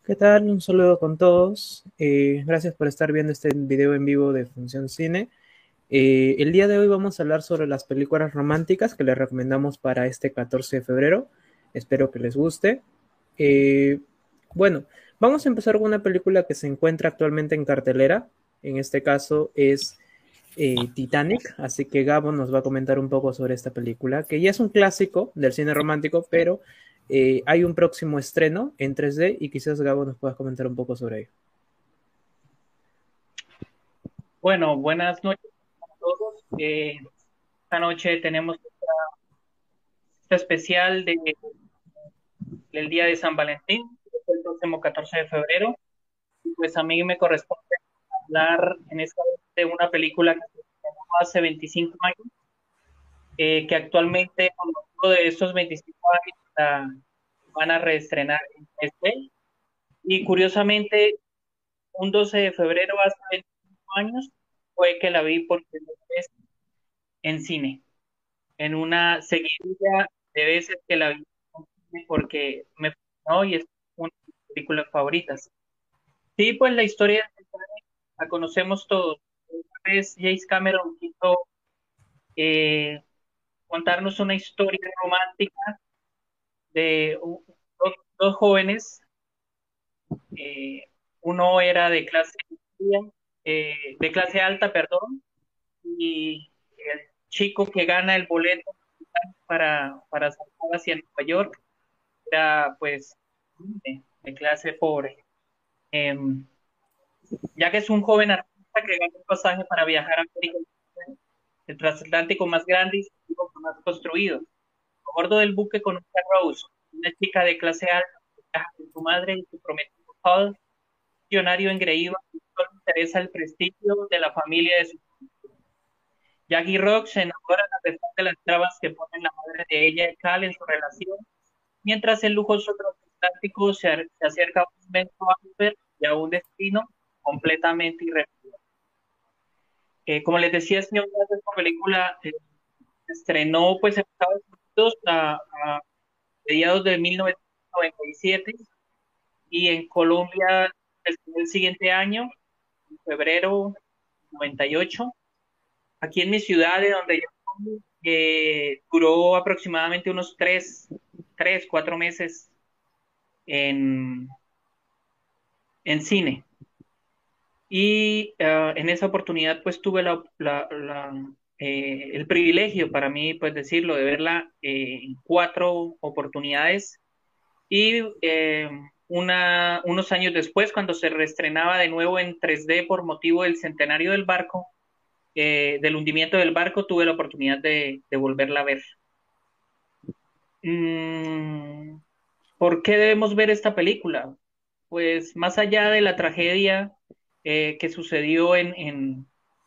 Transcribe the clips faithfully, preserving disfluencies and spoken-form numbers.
¿Qué tal? Un saludo con todos. Eh, gracias por estar viendo este video en vivo de Función Cine. Eh, el día de hoy vamos a hablar sobre las películas románticas que les recomendamos para este catorce de febrero. Espero que les guste. Eh, bueno, vamos a empezar con una película que se encuentra actualmente en cartelera. En este caso es eh, Titanic, así que Gabo nos va a comentar un poco sobre esta película, que ya es un clásico del cine romántico, pero eh, hay un próximo estreno en tres D y quizás Gabo nos puedas comentar un poco sobre ello. Bueno, buenas noches a todos. Eh, esta noche tenemos este especial de, del Día de San Valentín, que es el próximo catorce de febrero. Y pues a mí me corresponde hablar en esta vez de una película que se estrenó hace veinticinco años, eh, que actualmente, con motivo de estos veinticinco años, la van a reestrenar en tres D. Y curiosamente, un doce de febrero hace veinticinco años fue que la vi por primera vez en cine, en una seguidilla de veces que la vi porque me fascinó y es una de mis películas favoritas. Sí, pues la historia de Titanic la conocemos todos. Una vez James Cameron quiso eh, contarnos una historia romántica de u- dos, dos jóvenes. eh, Uno era de clase media, eh, de clase alta, perdón, y el chico que gana el boleto para, para saltar hacia Nueva York era pues de, de clase pobre. Eh, ya que es un joven artista que gana un pasaje para viajar a América, el transatlántico más grande y seguro jamás construido. A bordo del buque conoce a Rose, una chica de clase alta que viaja con su madre y su prometido Paul, millonario engreído que solo interesa el prestigio de la familia de su Jack y Rock se enamoran a pesar de las trabas que ponen la madre de ella y Cal en su relación, mientras el lujoso transatlántico se, ar- se acerca a un inmenso iceberg y a un destino completamente irreversible. Eh, como les decía, señor, esta película eh, se estrenó pues en Estados Unidos a, a mediados de mil novecientos noventa y siete y en Colombia el, el siguiente año, en febrero noventa y ocho. Aquí en mi ciudad, de donde yo soy, eh, duró aproximadamente unos tres, tres, cuatro meses en, en cine. Y uh, en esa oportunidad pues tuve la, la, la, eh, el privilegio para mí pues decirlo de verla eh, en cuatro oportunidades y eh, una, unos años después cuando se reestrenaba de nuevo en tres D por motivo del centenario del barco, eh, del hundimiento del barco, tuve la oportunidad de, de volverla a ver. Mm, ¿Por qué debemos ver esta película? Pues más allá de la tragedia eh, que sucedió en, en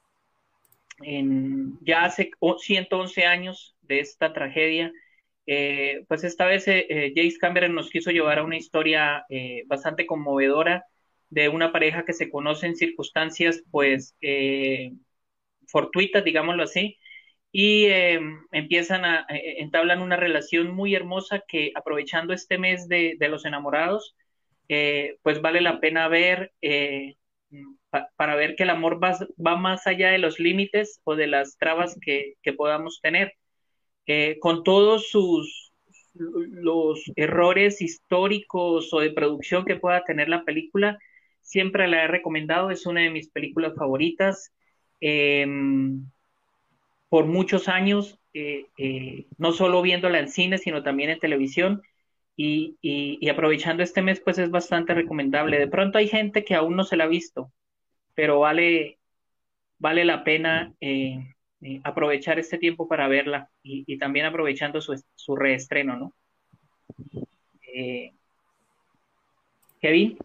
en, ya hace ciento once años de esta tragedia, eh, pues esta vez eh, eh, James Cameron nos quiso llevar a una historia eh, bastante conmovedora de una pareja que se conoce en circunstancias pues eh, fortuitas, digámoslo así, y eh, empiezan a, eh, entablan una relación muy hermosa que aprovechando este mes de, de los enamorados, eh, pues vale la pena ver eh, pa- para ver que el amor va, va, más allá de los límites o de las trabas que, que podamos tener. Eh, con todos sus los errores históricos o de producción que pueda tener la película, siempre la he recomendado, es una de mis películas favoritas. Eh, por muchos años, eh, eh, no solo viéndola en cine, sino también en televisión. Y, y, y, aprovechando este mes, pues es bastante recomendable. De pronto hay gente que aún no se la ha visto, pero vale, vale la pena eh, eh, aprovechar este tiempo para verla y, y también aprovechando su, su reestreno, ¿no? Eh, Kevin.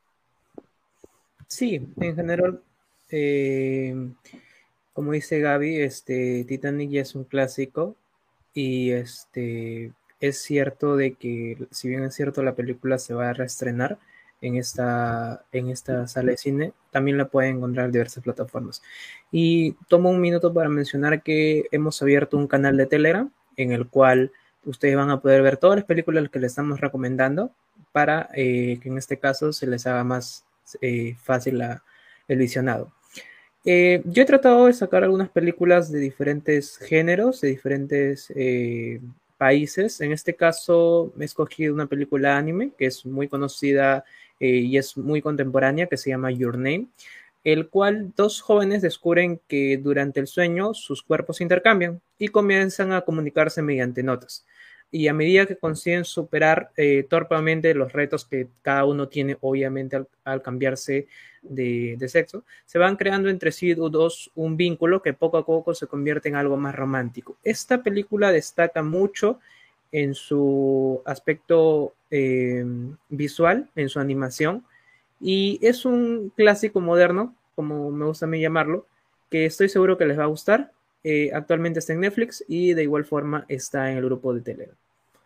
Sí, en general, eh, como dice Gaby, este, Titanic ya es un clásico y este, es cierto de que, si bien es cierto, la película se va a reestrenar en esta, en esta sala de cine, también la pueden encontrar en diversas plataformas. Y tomo un minuto para mencionar que hemos abierto un canal de Telegram en el cual ustedes van a poder ver todas las películas que les estamos recomendando para eh, que en este caso se les haga más eh, fácil la, el visionado. Eh, yo he tratado de sacar algunas películas de diferentes géneros, de diferentes eh, países. En este caso he escogido una película anime que es muy conocida eh, y es muy contemporánea, que se llama Your Name, el cual dos jóvenes descubren que durante el sueño sus cuerpos se intercambian y comienzan a comunicarse mediante notas. Y a medida que consiguen superar eh, torpemente los retos que cada uno tiene, obviamente, al, al cambiarse de, de, sexo, se van creando entre sí dos un vínculo que poco a poco se convierte en algo más romántico. Esta película destaca mucho en su aspecto eh, visual, en su animación, y es un clásico moderno, como me gusta a mí llamarlo, que estoy seguro que les va a gustar. Eh, actualmente está en Netflix y de igual forma está en el grupo de Telegram.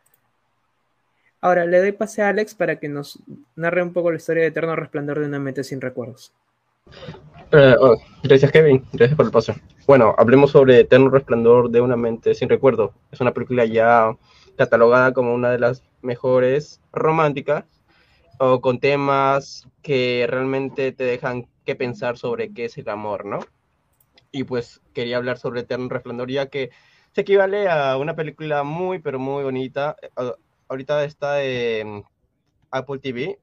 Ahora le doy pase a Alex para que nos narre un poco la historia de Eterno Resplandor de una mente sin recuerdos. Eh, oh, gracias, Kevin, gracias por el paso. Bueno, hablemos sobre Eterno Resplandor de una mente sin recuerdo. Es una película ya catalogada como una de las mejores románticas, o con temas que realmente te dejan que pensar sobre qué es el amor, ¿no? Y pues quería hablar sobre Eterno Resplandor, ya que se equivale a una película muy, pero muy bonita. Ahorita está en Apple T V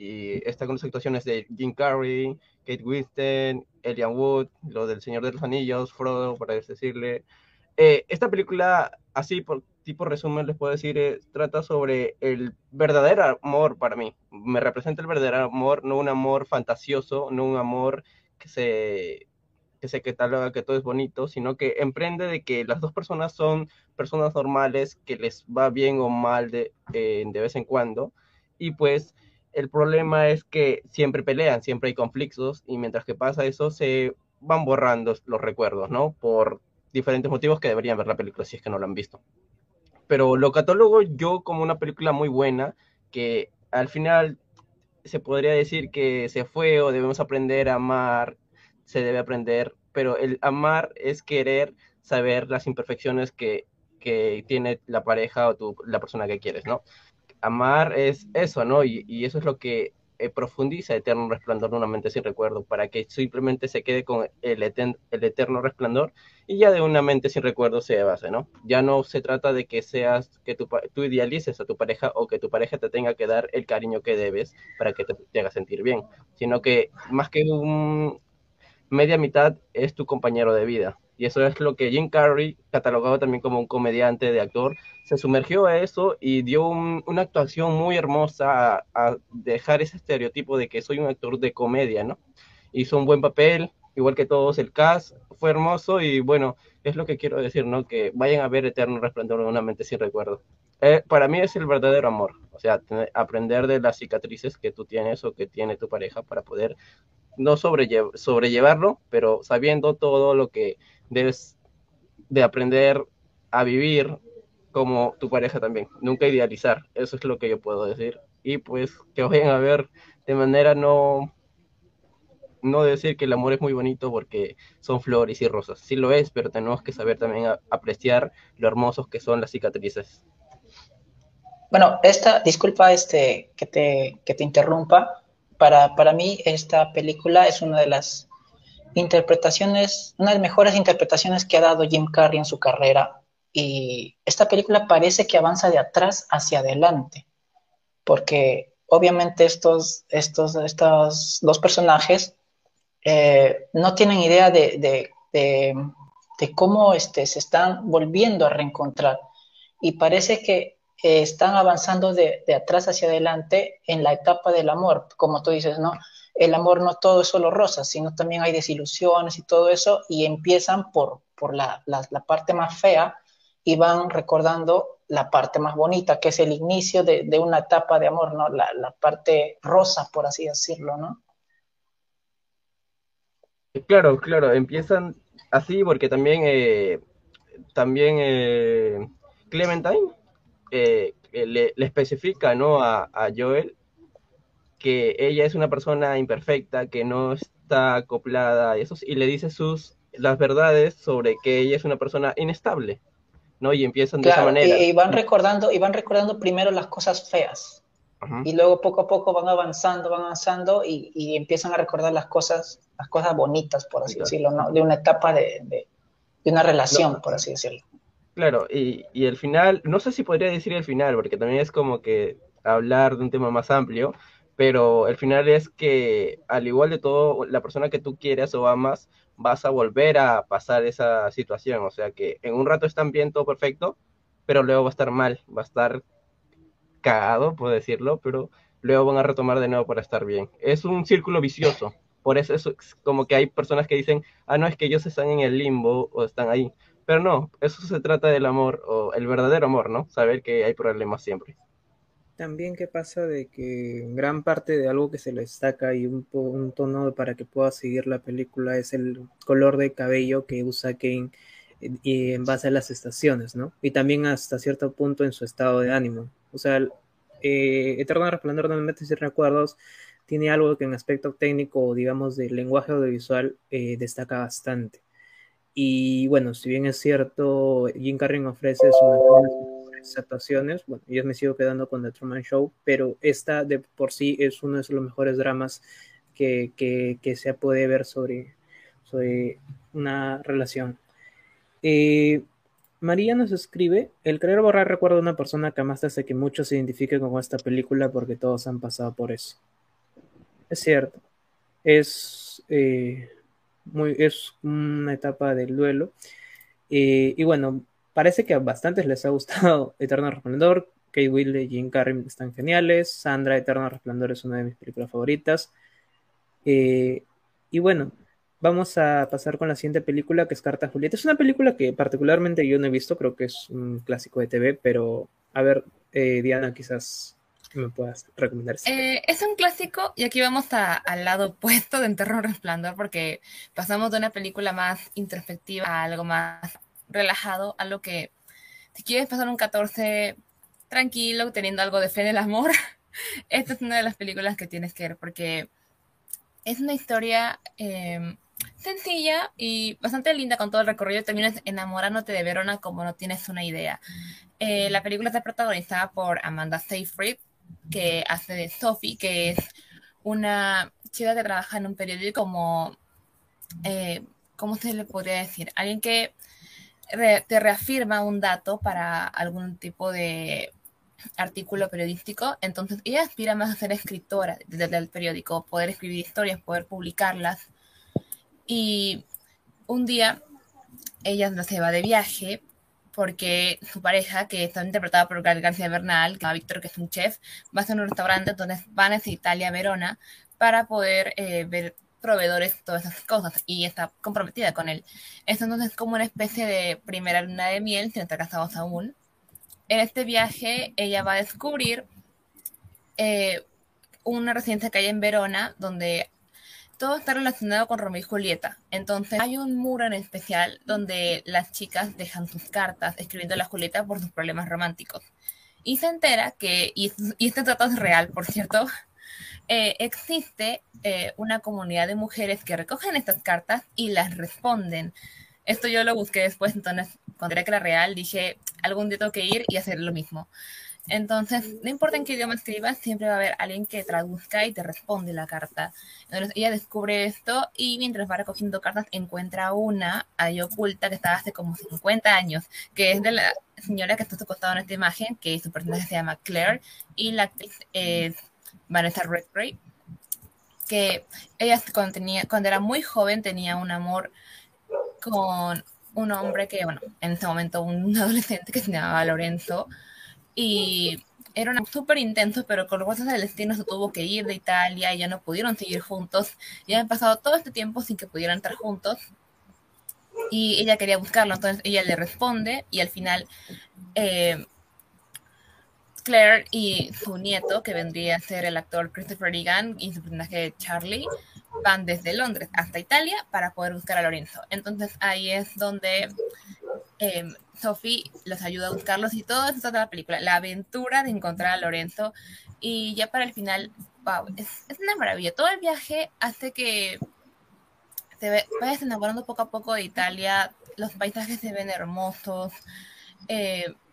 y está con las actuaciones de Jim Carrey, Kate Winslet, Elijah Wood, lo del Señor de los Anillos, Frodo, para decirle. Eh, esta película, así por tipo resumen, les puedo decir, eh, trata sobre el verdadero amor para mí. Me representa el verdadero amor, no un amor fantasioso, no un amor que se que se cataloga que todo es bonito, sino que emprende de que las dos personas son personas normales, que les va bien o mal de, eh, de vez en cuando, y pues el problema es que siempre pelean, siempre hay conflictos, y mientras que pasa eso se van borrando los recuerdos, ¿no? Por diferentes motivos que deberían ver la película si es que no la han visto. Pero lo catalogo yo como una película muy buena, que al final se podría decir que se fue o debemos aprender a amar, se debe aprender, pero el amar es querer saber las imperfecciones que, que tiene la pareja o tu, la persona que quieres, ¿no? Amar es eso, ¿no? Y, y eso es lo que eh, profundiza Eterno Resplandor de una mente sin recuerdo, para que simplemente se quede con el, eten, el eterno resplandor y ya de una mente sin recuerdo se base, ¿no? Ya no se trata de que seas, que tu, tú idealices a tu pareja o que tu pareja te tenga que dar el cariño que debes para que te, te haga sentir bien, sino que más que un media mitad es tu compañero de vida. Y eso es lo que Jim Carrey, catalogado también como un comediante de actor, se sumergió a eso y dio un, una actuación muy hermosa a, a dejar ese estereotipo de que soy un actor de comedia, ¿no? Hizo un buen papel, igual que todos, el cast fue hermoso y bueno, es lo que quiero decir, ¿no? Que vayan a ver Eterno Resplandor de una mente sin recuerdo. Eh, para mí es el verdadero amor, o sea, tener, aprender de las cicatrices que tú tienes o que tiene tu pareja para poder no sobrelle sobrellevarlo, pero sabiendo todo lo que debes de aprender a vivir como tu pareja también. Nunca idealizar, eso es lo que yo puedo decir. Y pues que vayan a ver de manera no, no decir que el amor es muy bonito porque son flores y rosas. Sí lo es, pero tenemos que saber también a, apreciar lo hermosos que son las cicatrices. Bueno, esta, disculpa este, que, te, que te interrumpa, para, para mí esta película es una de las interpretaciones, una de las mejores interpretaciones que ha dado Jim Carrey en su carrera, y esta película parece que avanza de atrás hacia adelante, porque obviamente estos, estos, estos dos personajes eh, no tienen idea de, de, de, de cómo este, se están volviendo a reencontrar, y parece que eh, están avanzando de, de atrás hacia adelante en la etapa del amor, como tú dices, ¿no? El amor no todo es solo rosas, sino también hay desilusiones y todo eso, y empiezan por, por la, la, la parte más fea y van recordando la parte más bonita, que es el inicio de, de una etapa de amor, ¿no? La, la parte rosa, por así decirlo, ¿no? Claro, claro, empiezan así porque también, eh, también eh, Clementine eh, le, le, especifica, ¿no? a, a Joel que ella es una persona imperfecta, que no está acoplada a esos, y le dice sus las verdades sobre que ella es una persona inestable, ¿no? Y empiezan de claro, esa manera. Y, y van recordando, y van recordando primero las cosas feas. Ajá. y luego poco a poco van avanzando, van avanzando y, y empiezan a recordar las cosas, las cosas bonitas, por así Claro. decirlo, ¿no? De una etapa de, de, de una No, relación, por así decirlo. claro, y, y el final, no sé si podría decir el final, porque también es como que hablar de un tema más amplio, pero el final es que al igual de todo, la persona que tú quieres o amas, vas a volver a pasar esa situación, o sea que en un rato están bien, todo perfecto, pero luego va a estar mal, va a estar cagado, puedo decirlo, pero luego van a retomar de nuevo para estar bien. Es un círculo vicioso. Por eso es como que hay personas que dicen, ah, no, es que ellos están en el limbo o están ahí. Pero no, eso se trata del amor o el verdadero amor, ¿no? Saber que hay problemas siempre. También qué pasa de que gran parte de algo que se le destaca y un, po- un tono para que pueda seguir la película es el color de cabello que usa Kane eh, y en base a las estaciones, ¿no? Y también hasta cierto punto en su estado de ánimo. O sea, el, eh, Eterno Resplandor de no me metes sin recuerdos tiene algo que en aspecto técnico o digamos de lenguaje audiovisual eh, destaca bastante. Y bueno, si bien es cierto, Jim Carrey ofrece sus mejores actuaciones, bueno, yo me sigo quedando con The Truman Show, pero esta de por sí es uno de los mejores dramas que, que, que se puede ver sobre, sobre una relación. Eh, María nos escribe, el querer borrar recuerdo de una persona que amaste hace que muchos se identifiquen con esta película porque todos han pasado por eso. Es cierto, es, eh, muy, es una etapa del duelo. Eh, y bueno, parece que a bastantes les ha gustado Eterno Resplandor. Kate Winslet y Jim Carrey están geniales. Sandra, Eterno Resplandor es una de mis películas favoritas. Eh, y bueno, vamos a pasar con la siguiente película que es Carta a Julieta. Es una película que particularmente yo no he visto, creo que es un clásico de T V, pero a ver, eh, Diana, quizás me puedas recomendar esta película. Eh, es un clásico y aquí vamos a- al lado opuesto de Eterno Resplandor porque pasamos de una película más introspectiva a algo más relajado, a lo que si quieres pasar un catorce tranquilo, teniendo algo de fe en el amor, esta es una de las películas que tienes que ver porque es una historia eh, sencilla y bastante linda con todo el recorrido. Terminas enamorándote de Verona como no tienes una idea. Eh, la película está protagonizada por Amanda Seyfried, que hace de Sophie, que es una chica que trabaja en un periódico como, eh, ¿cómo se le podría decir? Alguien que re- te reafirma un dato para algún tipo de artículo periodístico. Entonces ella aspira más a ser escritora desde el periódico, poder escribir historias, poder publicarlas. Y un día ella no se va de viaje porque su pareja, que está interpretada por Gael García Bernal, que va Víctor, que es un chef, va a hacer un restaurante, entonces van a Italia, Verona, para poder eh, ver proveedores, todas esas cosas, y está comprometida con él. Esto entonces es como una especie de primera luna de miel, sin estar casados aún. En este viaje ella va a descubrir eh, una residencia que hay en Verona, donde todo está relacionado con Romeo y Julieta. Entonces hay un muro en especial donde las chicas dejan sus cartas escribiendo a la Julieta por sus problemas románticos. Y se entera que, y, y este trato es real, por cierto, eh, existe eh, una comunidad de mujeres que recogen estas cartas y las responden. Esto yo lo busqué después, entonces cuando era que era real dije, algún día tengo que ir y hacer lo mismo. Entonces, no importa en qué idioma escribas, siempre va a haber alguien que traduzca y te responde la carta. Entonces, ella descubre esto y mientras va recogiendo cartas, encuentra una ahí oculta que estaba hace como cincuenta años, que es de la señora que está a su costado en esta imagen, que su personaje se llama Claire y la actriz es Vanessa Redgrave, que ella cuando, tenía, cuando era muy joven tenía un amor con un hombre que, bueno, en ese momento un adolescente que se llamaba Lorenzo, y era un súper intenso, pero con los cosas del destino se tuvo que ir de Italia y ya no pudieron seguir juntos. Y han pasado todo este tiempo sin que pudieran estar juntos. Y ella quería buscarlo, entonces ella le responde y al final eh, Claire y su nieto, que vendría a ser el actor Christopher Egan y su personaje Charlie, van desde Londres hasta Italia para poder buscar a Lorenzo. Entonces ahí es donde eh, Sophie los ayuda a buscarlos y todo eso es toda la película, la aventura de encontrar a Lorenzo. Y ya para el final, wow, es, es una maravilla. Todo el viaje hace que te ve, vayas enamorando poco a poco de Italia, los paisajes se ven hermosos, eh,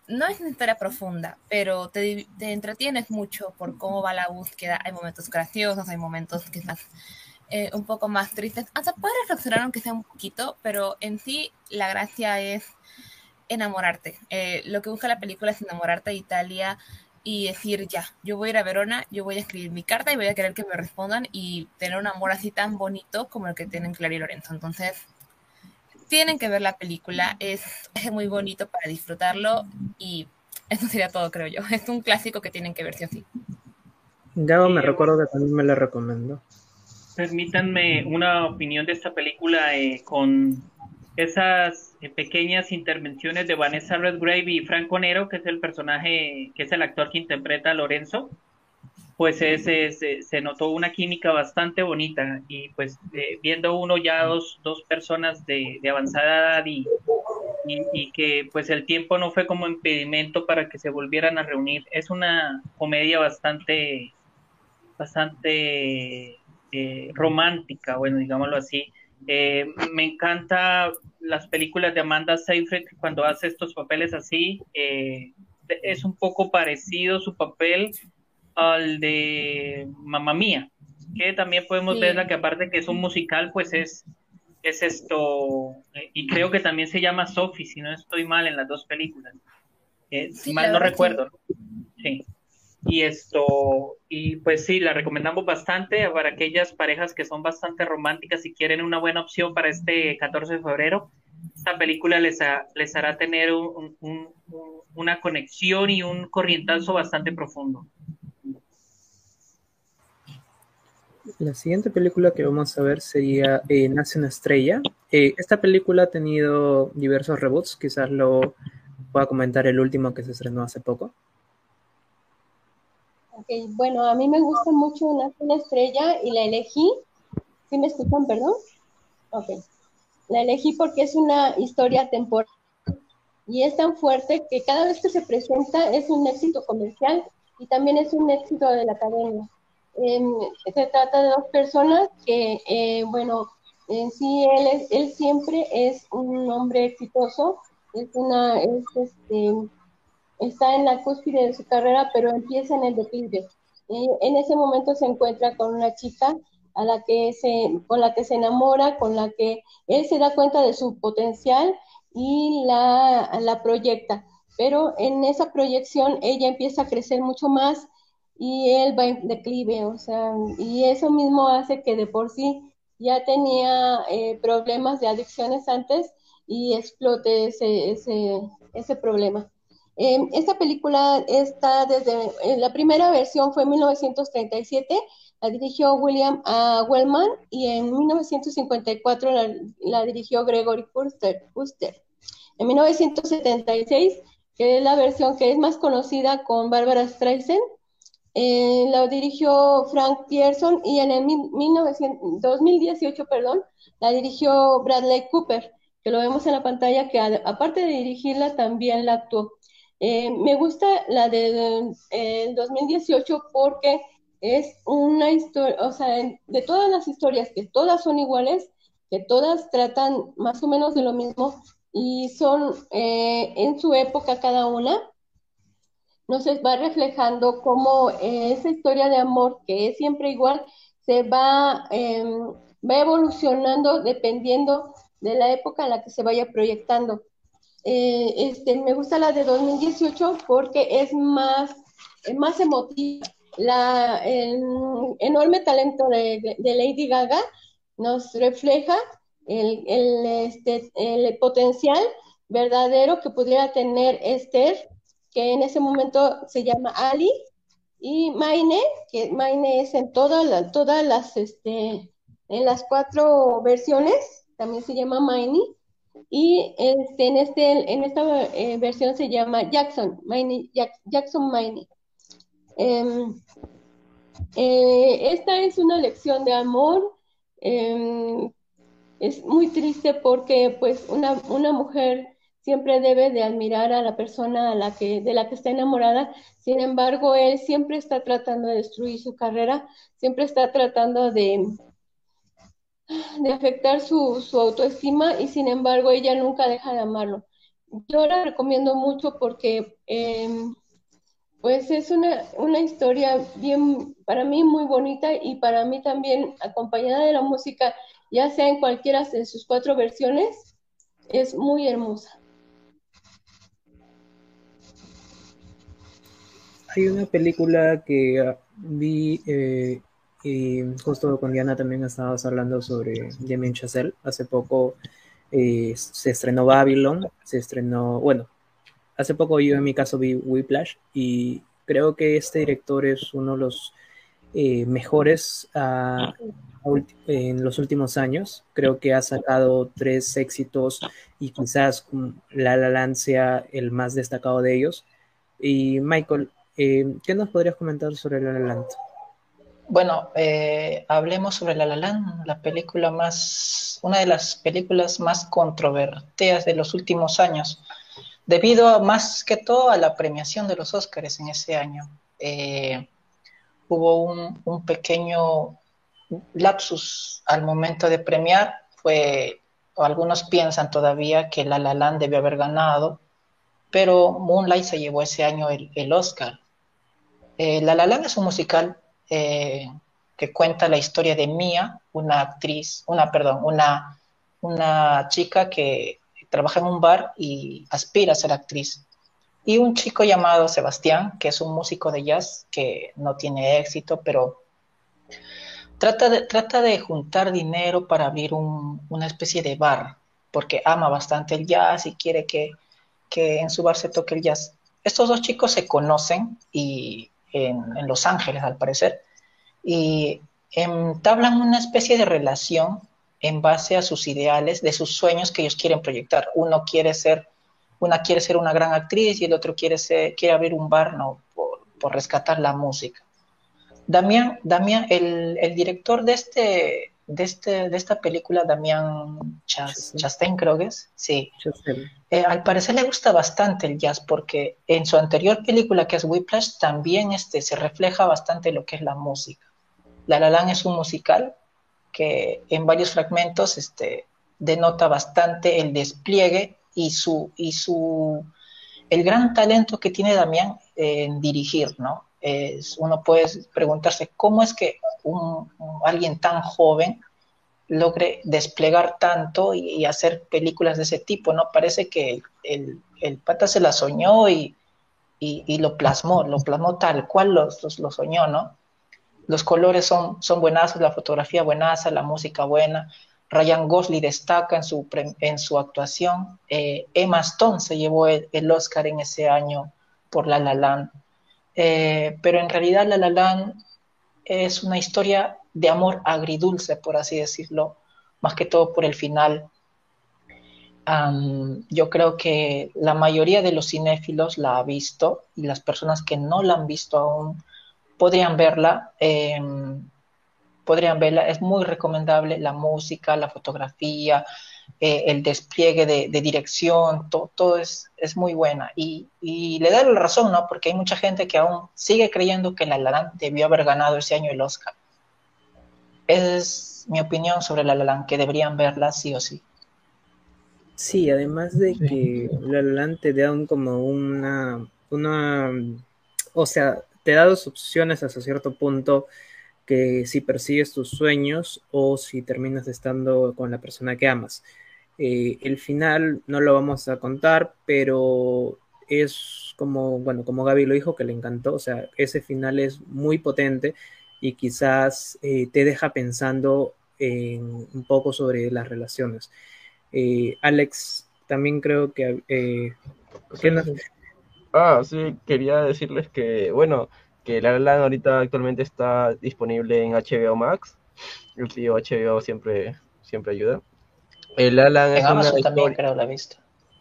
no es una historia profunda, pero te, te entretienes mucho por cómo va la búsqueda. Hay momentos graciosos, hay momentos que están eh, un poco más tristes. Hasta puedes reflexionar aunque sea un poquito, pero en sí la gracia es enamorarte. Eh, lo que busca la película es enamorarte de Italia y decir, ya, yo voy a ir a Verona, yo voy a escribir mi carta y voy a querer que me respondan y tener un amor así tan bonito como el que tienen Clara y Lorenzo. Entonces, tienen que ver la película, es, es muy bonito para disfrutarlo y eso sería todo, creo yo. Es un clásico que tienen que ver sí o sí. Gabo me Eh, recuerdo que también me la recomendó. Permítanme una opinión de esta película eh, con esas eh, pequeñas intervenciones de Vanessa Redgrave y Franco Nero, que es el personaje, que es el actor que interpreta a Lorenzo. Pues es, es, eh, se notó una química bastante bonita y pues eh, viendo uno ya dos, dos personas de, de avanzada edad y, y, y que pues el tiempo no fue como impedimento para que se volvieran a reunir. Es una comedia bastante, bastante eh, romántica, bueno, digámoslo así. Eh, me encanta las películas de Amanda Seyfried cuando hace estos papeles así. Eh, es un poco parecido su papel al de Mamma Mía, que también podemos Sí. verla, que aparte que es un musical, pues es, es esto, eh, y creo que también se llama Sophie, si no estoy mal en las dos películas. Eh, si Sí, la mal no verdad sí. recuerdo, ¿no? Sí. Y esto, y pues sí, la recomendamos bastante para aquellas parejas que son bastante románticas y quieren una buena opción para este catorce de febrero. Esta película les, ha, les hará tener un, un, un, una conexión y un corrientazo bastante profundo. La siguiente película que vamos a ver sería eh, Nace una estrella. Eh, esta película ha tenido diversos reboots, quizás lo pueda comentar el último que se estrenó hace poco. Ok, bueno, a mí me gusta mucho Nace una estrella y la elegí. ¿Sí me escuchan, perdón? Ok. La elegí porque es una historia temporal y es tan fuerte que cada vez que se presenta es un éxito comercial y también es un éxito de la academia. Eh, se trata de dos personas que, eh, bueno, en sí él, es, él siempre es un hombre exitoso, es una, es este, está en la cúspide de su carrera, pero empieza en el declive. Eh, en ese momento se encuentra con una chica a la que se, con la que se enamora, con la que él se da cuenta de su potencial y la, la proyecta. Pero en esa proyección ella empieza a crecer mucho más y él va en declive, o sea, y eso mismo hace que de por sí ya tenía eh, problemas de adicciones antes y explote ese, ese, ese problema. Eh, esta película está desde, eh, la primera versión fue en mil novecientos treinta y siete, la dirigió William uh, Wellman y en mil novecientos cincuenta y cuatro la, la dirigió Gregory Kuster, Kuster. En mil novecientos setenta y seis, que es la versión que es más conocida con Barbara Streisand, eh, la dirigió Frank Pierson y en el mil novecientos, dos mil dieciocho, perdón, la dirigió Bradley Cooper, que lo vemos en la pantalla, que a, aparte de dirigirla también la actuó. Eh, me gusta la del de, dos mil dieciocho porque es una historia, o sea, de todas las historias, que todas son iguales, que todas tratan más o menos de lo mismo y son eh, en su época cada una, nos va reflejando cómo eh, esa historia de amor, que es siempre igual, se va, eh, va evolucionando dependiendo de la época en la que se vaya proyectando. Eh, este, me gusta la de dos mil dieciocho porque es más, es más emotiva. La, el enorme talento de, de Lady Gaga nos refleja el, el, este, el potencial verdadero que pudiera tener Esther, que en ese momento se llama Ali, y Maine, que Maine es en todas las, todas las, este, en las cuatro versiones, también se llama Maine, y este, en, este, en esta eh, versión se llama Jackson, Maine, Jack, Jackson Maine. Eh, eh, esta es una lección de amor, eh, es muy triste porque pues una, una mujer siempre debe de admirar a la persona a la que, de la que está enamorada. Sin embargo, él siempre está tratando de destruir su carrera, siempre está tratando de, de afectar su, su autoestima y sin embargo ella nunca deja de amarlo. yo la recomiendo mucho porque eh, pues es una, una historia bien, para mí muy bonita y para mí también acompañada de la música, ya sea en cualquiera de sus cuatro versiones, es muy hermosa. Hay una película que ah, vi eh, y justo con Diana también estábamos hablando sobre Damien Chazelle. Hace poco eh, se estrenó Babylon, se estrenó, bueno, hace poco yo en mi caso vi Whiplash y creo que este director es uno de los eh, mejores uh, en los últimos años. Creo que ha sacado tres éxitos y quizás La La Land sea el más destacado de ellos. Y Michael, eh, ¿qué nos podrías comentar sobre La La Land? Bueno, eh, hablemos sobre La La Land, la película más, una de las películas más controvertidas de los últimos años, debido a, más que todo a la premiación de los Óscares en ese año. Eh, hubo un, un pequeño lapsus al momento de premiar, fue, o algunos piensan todavía que La La Land debió haber ganado, pero Moonlight se llevó ese año el, el Oscar. Eh, La La Land es un musical eh, que cuenta la historia de Mia, una actriz, una, perdón, una, una chica que trabaja en un bar y aspira a ser actriz. Y un chico llamado Sebastián, que es un músico de jazz que no tiene éxito, pero trata de, trata de juntar dinero para abrir un, una especie de bar, porque ama bastante el jazz y quiere que, que en su bar se toque el jazz. Estos dos chicos se conocen y en, en Los Ángeles, al parecer, y entablan una especie de relación en base a sus ideales, de sus sueños que ellos quieren proyectar. Uno quiere ser, una quiere ser una gran actriz y el otro quiere, ser, quiere abrir un bar, ¿no? por, por rescatar la música. Damián, Damián el, el director de, este, de, este, de esta película, Damián Chas, Chastain, creo que es, sí. Eh, al parecer le gusta bastante el jazz porque en su anterior película, que es Whiplash, también este, se refleja bastante lo que es la música. La La Land es un musical que en varios fragmentos este, denota bastante el despliegue y su, y su el gran talento que tiene Damián en dirigir, ¿no? Es, uno puede preguntarse cómo es que un, un, alguien tan joven logre desplegar tanto y, y, hacer películas de ese tipo, ¿no? Parece que el, el pata se la soñó y, y, y lo plasmó, lo plasmó tal cual lo, lo, lo soñó, ¿no? Los colores son, son buenazos, la fotografía buenaza, la música buena. Ryan Gosling destaca en su, en su actuación. Eh, Emma Stone se llevó el, el Oscar en ese año por La La Land. Eh, pero en realidad La La Land es una historia de amor agridulce, por así decirlo, más que todo por el final. Um, yo creo que la mayoría de los cinéfilos la ha visto y las personas que no la han visto aún podrían verla, eh, podrían verla, es muy recomendable la música, la fotografía, eh, el despliegue de, de dirección, to, todo es, es muy buena y, y le da la razón, ¿no? Porque hay mucha gente que aún sigue creyendo que La La Land debió haber ganado ese año el Oscar. Esa es mi opinión sobre La La Land, que deberían verla sí o sí. Sí, además de sí. que La La Land te da un, como una, una, o sea, te da dos opciones hasta cierto punto, que si persigues tus sueños o si terminas estando con la persona que amas. Eh, el final no lo vamos a contar, pero es como, bueno, como Gaby lo dijo, que le encantó, o sea, ese final es muy potente y quizás eh, te deja pensando en, un poco sobre las relaciones. Eh, Alex, también creo que... Eh, sí, no? sí. Ah, sí, quería decirles que, bueno, que La La Land ahorita actualmente está disponible en H B O Max. El tío H B O siempre, siempre ayuda. El La La Land en es Amazon una también historia... creo la he visto.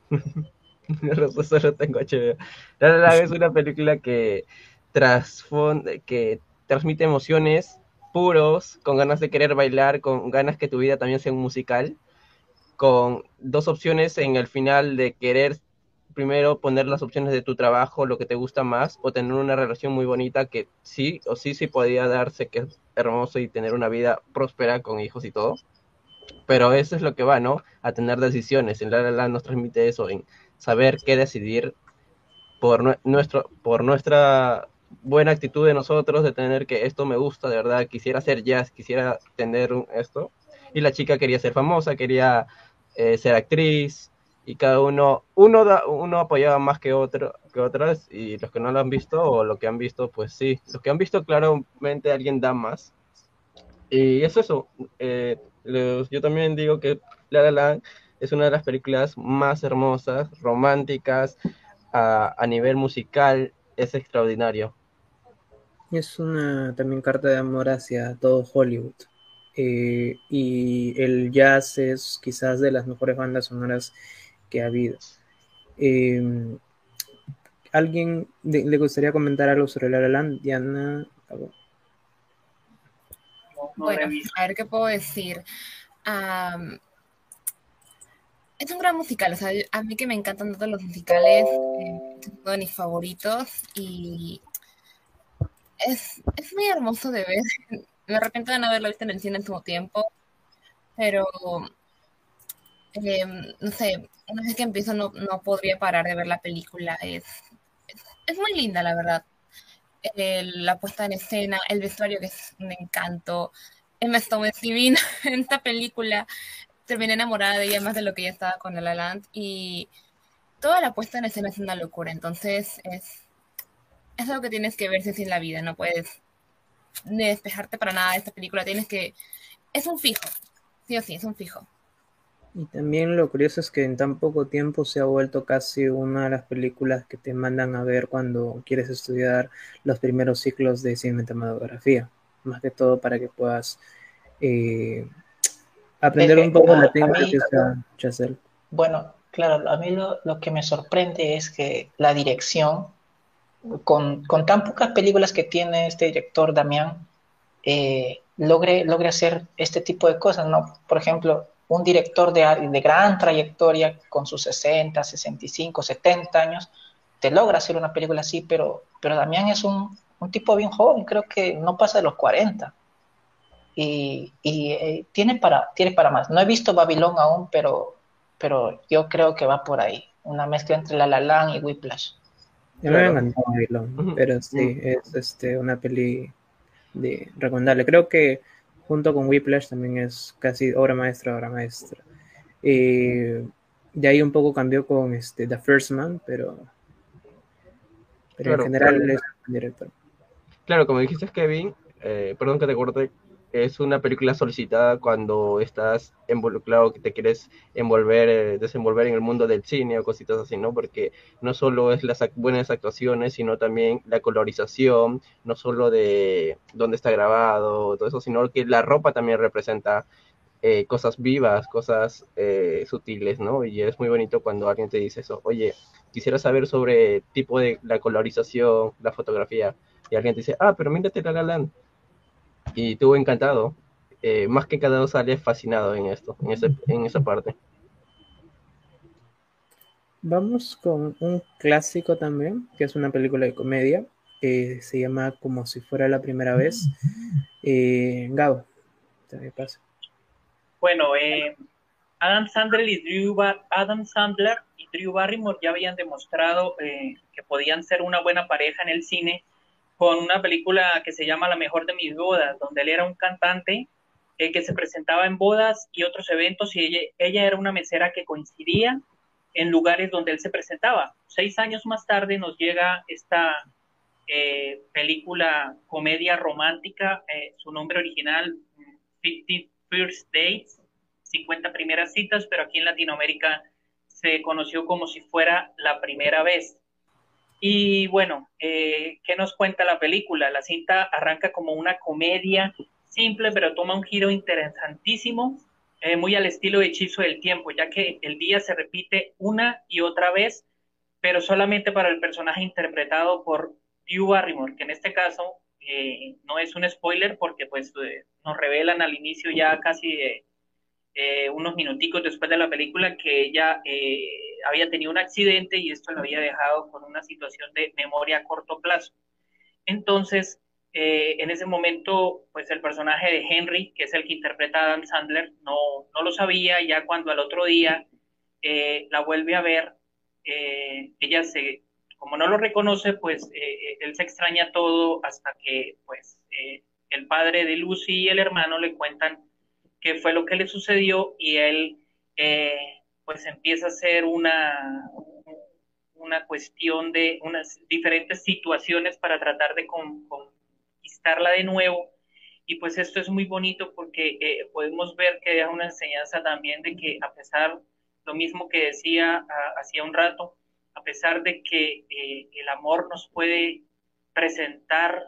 Solo tengo H B O. La La Land es una película que trasfonde, que transmite emociones puros, con ganas de querer bailar, con ganas que tu vida también sea un musical, con dos opciones en el final de querer primero poner las opciones de tu trabajo, lo que te gusta más, o tener una relación muy bonita que sí o sí sí podía darse, que es hermoso, y tener una vida próspera con hijos y todo. Pero eso es lo que va, ¿no? A tener decisiones. En La La Land nos transmite eso, en saber qué decidir por, nue- nuestro, por nuestra buena actitud de nosotros, de tener que esto me gusta, de verdad, quisiera hacer jazz, quisiera tener un- esto. Y la chica quería ser famosa, quería eh, ser actriz, y cada uno, uno, da, uno apoyaba más que otro, que otras, y los que no lo han visto, o lo que han visto, pues sí, los que han visto claramente alguien da más. Y es eso, eh, los- yo también digo que La La Land es una de las películas más hermosas, románticas, a, a nivel musical, es extraordinario. Es una también carta de amor hacia todo Hollywood. Eh, y el jazz es quizás de las mejores bandas sonoras que ha habido. Eh, ¿Alguien de- le gustaría comentar algo sobre La La Land? Diana. No, no la he Bueno, visto. a ver qué puedo decir. Am, es un gran musical, o sea, a mí que me encantan todos los musicales, eh, es uno de mis favoritos y es, es muy hermoso de ver. Me arrepiento de no haberlo visto en el cine en su tiempo, pero eh, no sé, una vez que empiezo no, no podría parar de ver la película. Es, es muy linda, la verdad. El- la puesta en escena, el vestuario que es un encanto. Emma Stone es divina en esta película. Terminé enamorada de ella más de lo que ella estaba con La La Land y toda la puesta en escena es una locura. Entonces es, es algo que tienes que ver si es en la vida. No puedes ni despejarte para nada de esta película. Tienes que... Es un fijo. Sí o sí, es un fijo. Y también lo curioso es que en tan poco tiempo se ha vuelto casi una de las películas que te mandan a ver cuando quieres estudiar los primeros ciclos de cinematografía, más que todo para que puedas eh, Es aprender un que poco la a, a técnica que mí, usa Chazelle. bueno, claro, a mí lo, lo que me sorprende es que la dirección, con, con tan pocas películas que tiene este director, Damián, eh, logre, logre hacer este tipo de cosas, ¿no? Por ejemplo, un director de, de gran trayectoria con sus sesenta, sesenta y cinco, setenta años, te logra hacer una película así, pero, pero Damián es un, un tipo bien joven, creo que no pasa de los cuarenta. Y, y eh, tiene, para, tiene para más. No he visto Babilón aún, pero, pero yo creo que va por ahí. Una mezcla entre La La Land y Whiplash. A mí me Claro. encantó Babylon, Ujú. pero Mm, sí, es este, una peli de recomendable. Creo que junto con Whiplash también es casi obra maestra, obra maestra. Eh, de ahí un poco cambió con este, The First Man, pero, pero en claro, general es un director. claro, como dijiste, Kevin, eh, perdón que te corte, es una película solicitada cuando estás involucrado, que te quieres envolver, eh, desenvolver en el mundo del cine o cositas así, ¿no? Porque no solo es las ac- buenas actuaciones, sino también la colorización, no solo de dónde está grabado, todo eso, sino que la ropa también representa eh, cosas vivas, cosas eh, sutiles, ¿no? Y es muy bonito cuando alguien te dice eso, oye, quisiera saber sobre el tipo de la colorización, la fotografía, y alguien te dice, ah, pero mírate La La Land, y tú encantado, eh, más que encantado sales fascinado en esto, en, ese, en esa parte. Vamos con un clásico también, que es una película de comedia, que se llama Como si fuera la primera vez. Eh, Gabo, te me pasa. Bueno, eh, Adam Sandler y Drew Bar Adam Sandler y Drew Barrymore ya habían demostrado eh, que podían ser una buena pareja en el cine con una película que se llama La mejor de mis bodas, donde él era un cantante eh, que se presentaba en bodas y otros eventos y ella, ella era una mesera que coincidía en lugares donde él se presentaba. Seis años más tarde nos llega esta eh, película comedia romántica, eh, su nombre original, cincuenta First Dates, cincuenta primeras citas, pero aquí en Latinoamérica se conoció como si fuera la primera vez. Y bueno, eh, ¿qué nos cuenta la película? La cinta arranca como una comedia simple, pero toma un giro interesantísimo, eh, muy al estilo de Hechizo del Tiempo, ya que el día se repite una y otra vez, pero solamente para el personaje interpretado por Drew Barrymore, que en este caso eh, no es un spoiler porque pues eh, nos revelan al inicio ya casi eh, eh, unos minuticos después de la película que ella eh, había tenido un accidente y esto lo había dejado con una situación de memoria a corto plazo. Entonces, eh, en ese momento, pues el personaje de Henry, que es el que interpreta a Adam Sandler, no, no lo sabía, ya cuando al otro día eh, la vuelve a ver, eh, ella se, como no lo reconoce, pues eh, él se extraña todo hasta que pues eh, el padre de Lucy y el hermano le cuentan qué fue lo que le sucedió y él eh, pues empieza a hacer una, una cuestión de unas diferentes situaciones para tratar de con, conquistarla de nuevo. Y pues esto es muy bonito porque eh, podemos ver que deja una enseñanza también de que a pesar, lo mismo que decía hacía un rato, a pesar de que eh, el amor nos puede presentar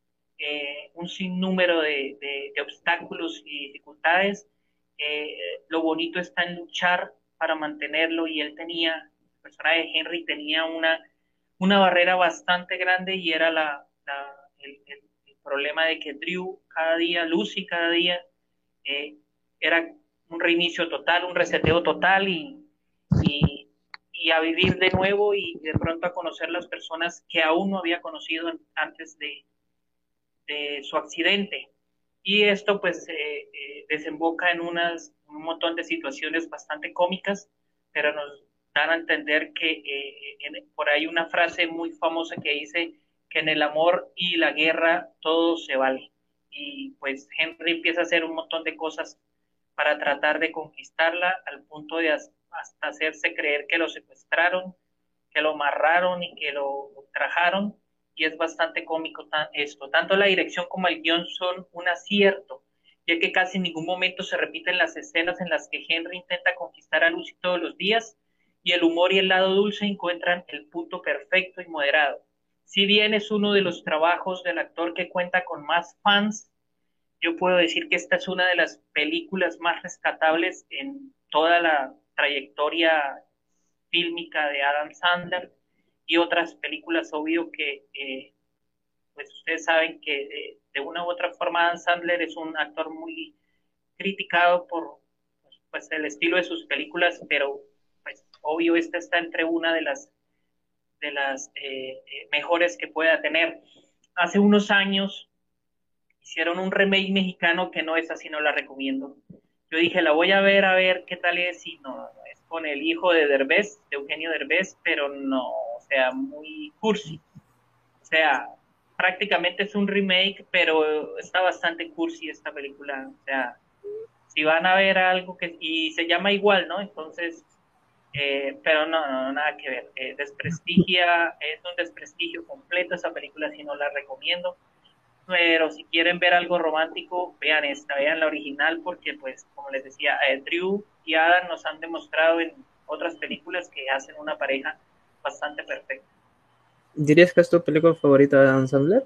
eh, un sinnúmero de, de, de, obstáculos y dificultades, eh, lo bonito está en luchar para mantenerlo y él tenía, el personaje de Henry tenía una, una barrera bastante grande y era la, la, el, el, el problema de que Drew cada día, Lucy cada día, eh, era un reinicio total, un reseteo total y, y, y a vivir de nuevo y de pronto a conocer las personas que aún no había conocido antes de, de su accidente. Y esto pues eh, eh, desemboca en unas, un montón de situaciones bastante cómicas, pero nos dan a entender que eh, en, por ahí una frase muy famosa que dice que en el amor y la guerra todo se vale. Y pues Henry empieza a hacer un montón de cosas para tratar de conquistarla al punto de hasta hacerse creer que lo secuestraron, que lo amarraron y que lo ultrajaron, y es bastante cómico esto. Tanto la dirección como el guión son un acierto, ya que casi en ningún momento se repiten las escenas en las que Henry intenta conquistar a Lucy todos los días, y el humor y el lado dulce encuentran el punto perfecto y moderado. Si bien es uno de los trabajos del actor que cuenta con más fans, yo puedo decir que esta es una de las películas más rescatables en toda la trayectoria fílmica de Adam Sandler y otras películas, obvio que eh, pues ustedes saben que eh, de una u otra forma Adam Sandler es un actor muy criticado por pues el estilo de sus películas, pero pues obvio esta está entre una de las de las eh, eh, mejores que pueda tener. Hace unos años hicieron un remake mexicano que no es así, no la recomiendo. Yo dije, la voy a ver, a ver qué tal es, y no, no es con el hijo de Derbez, de Eugenio Derbez, pero no, o sea, muy cursi. O sea, prácticamente es un remake, pero está bastante cursi esta película. O sea, si van a ver algo que, y se llama igual, ¿no? Entonces, eh, pero no, no, nada que ver. Eh, desprestigia, es un desprestigio completo esa película, si no la recomiendo. Pero si quieren ver algo romántico, vean esta, vean la original, porque pues, como les decía, eh, Drew y Adam nos han demostrado en otras películas que hacen una pareja bastante perfecta. ¿Dirías que es tu película favorita de Adam Sandler?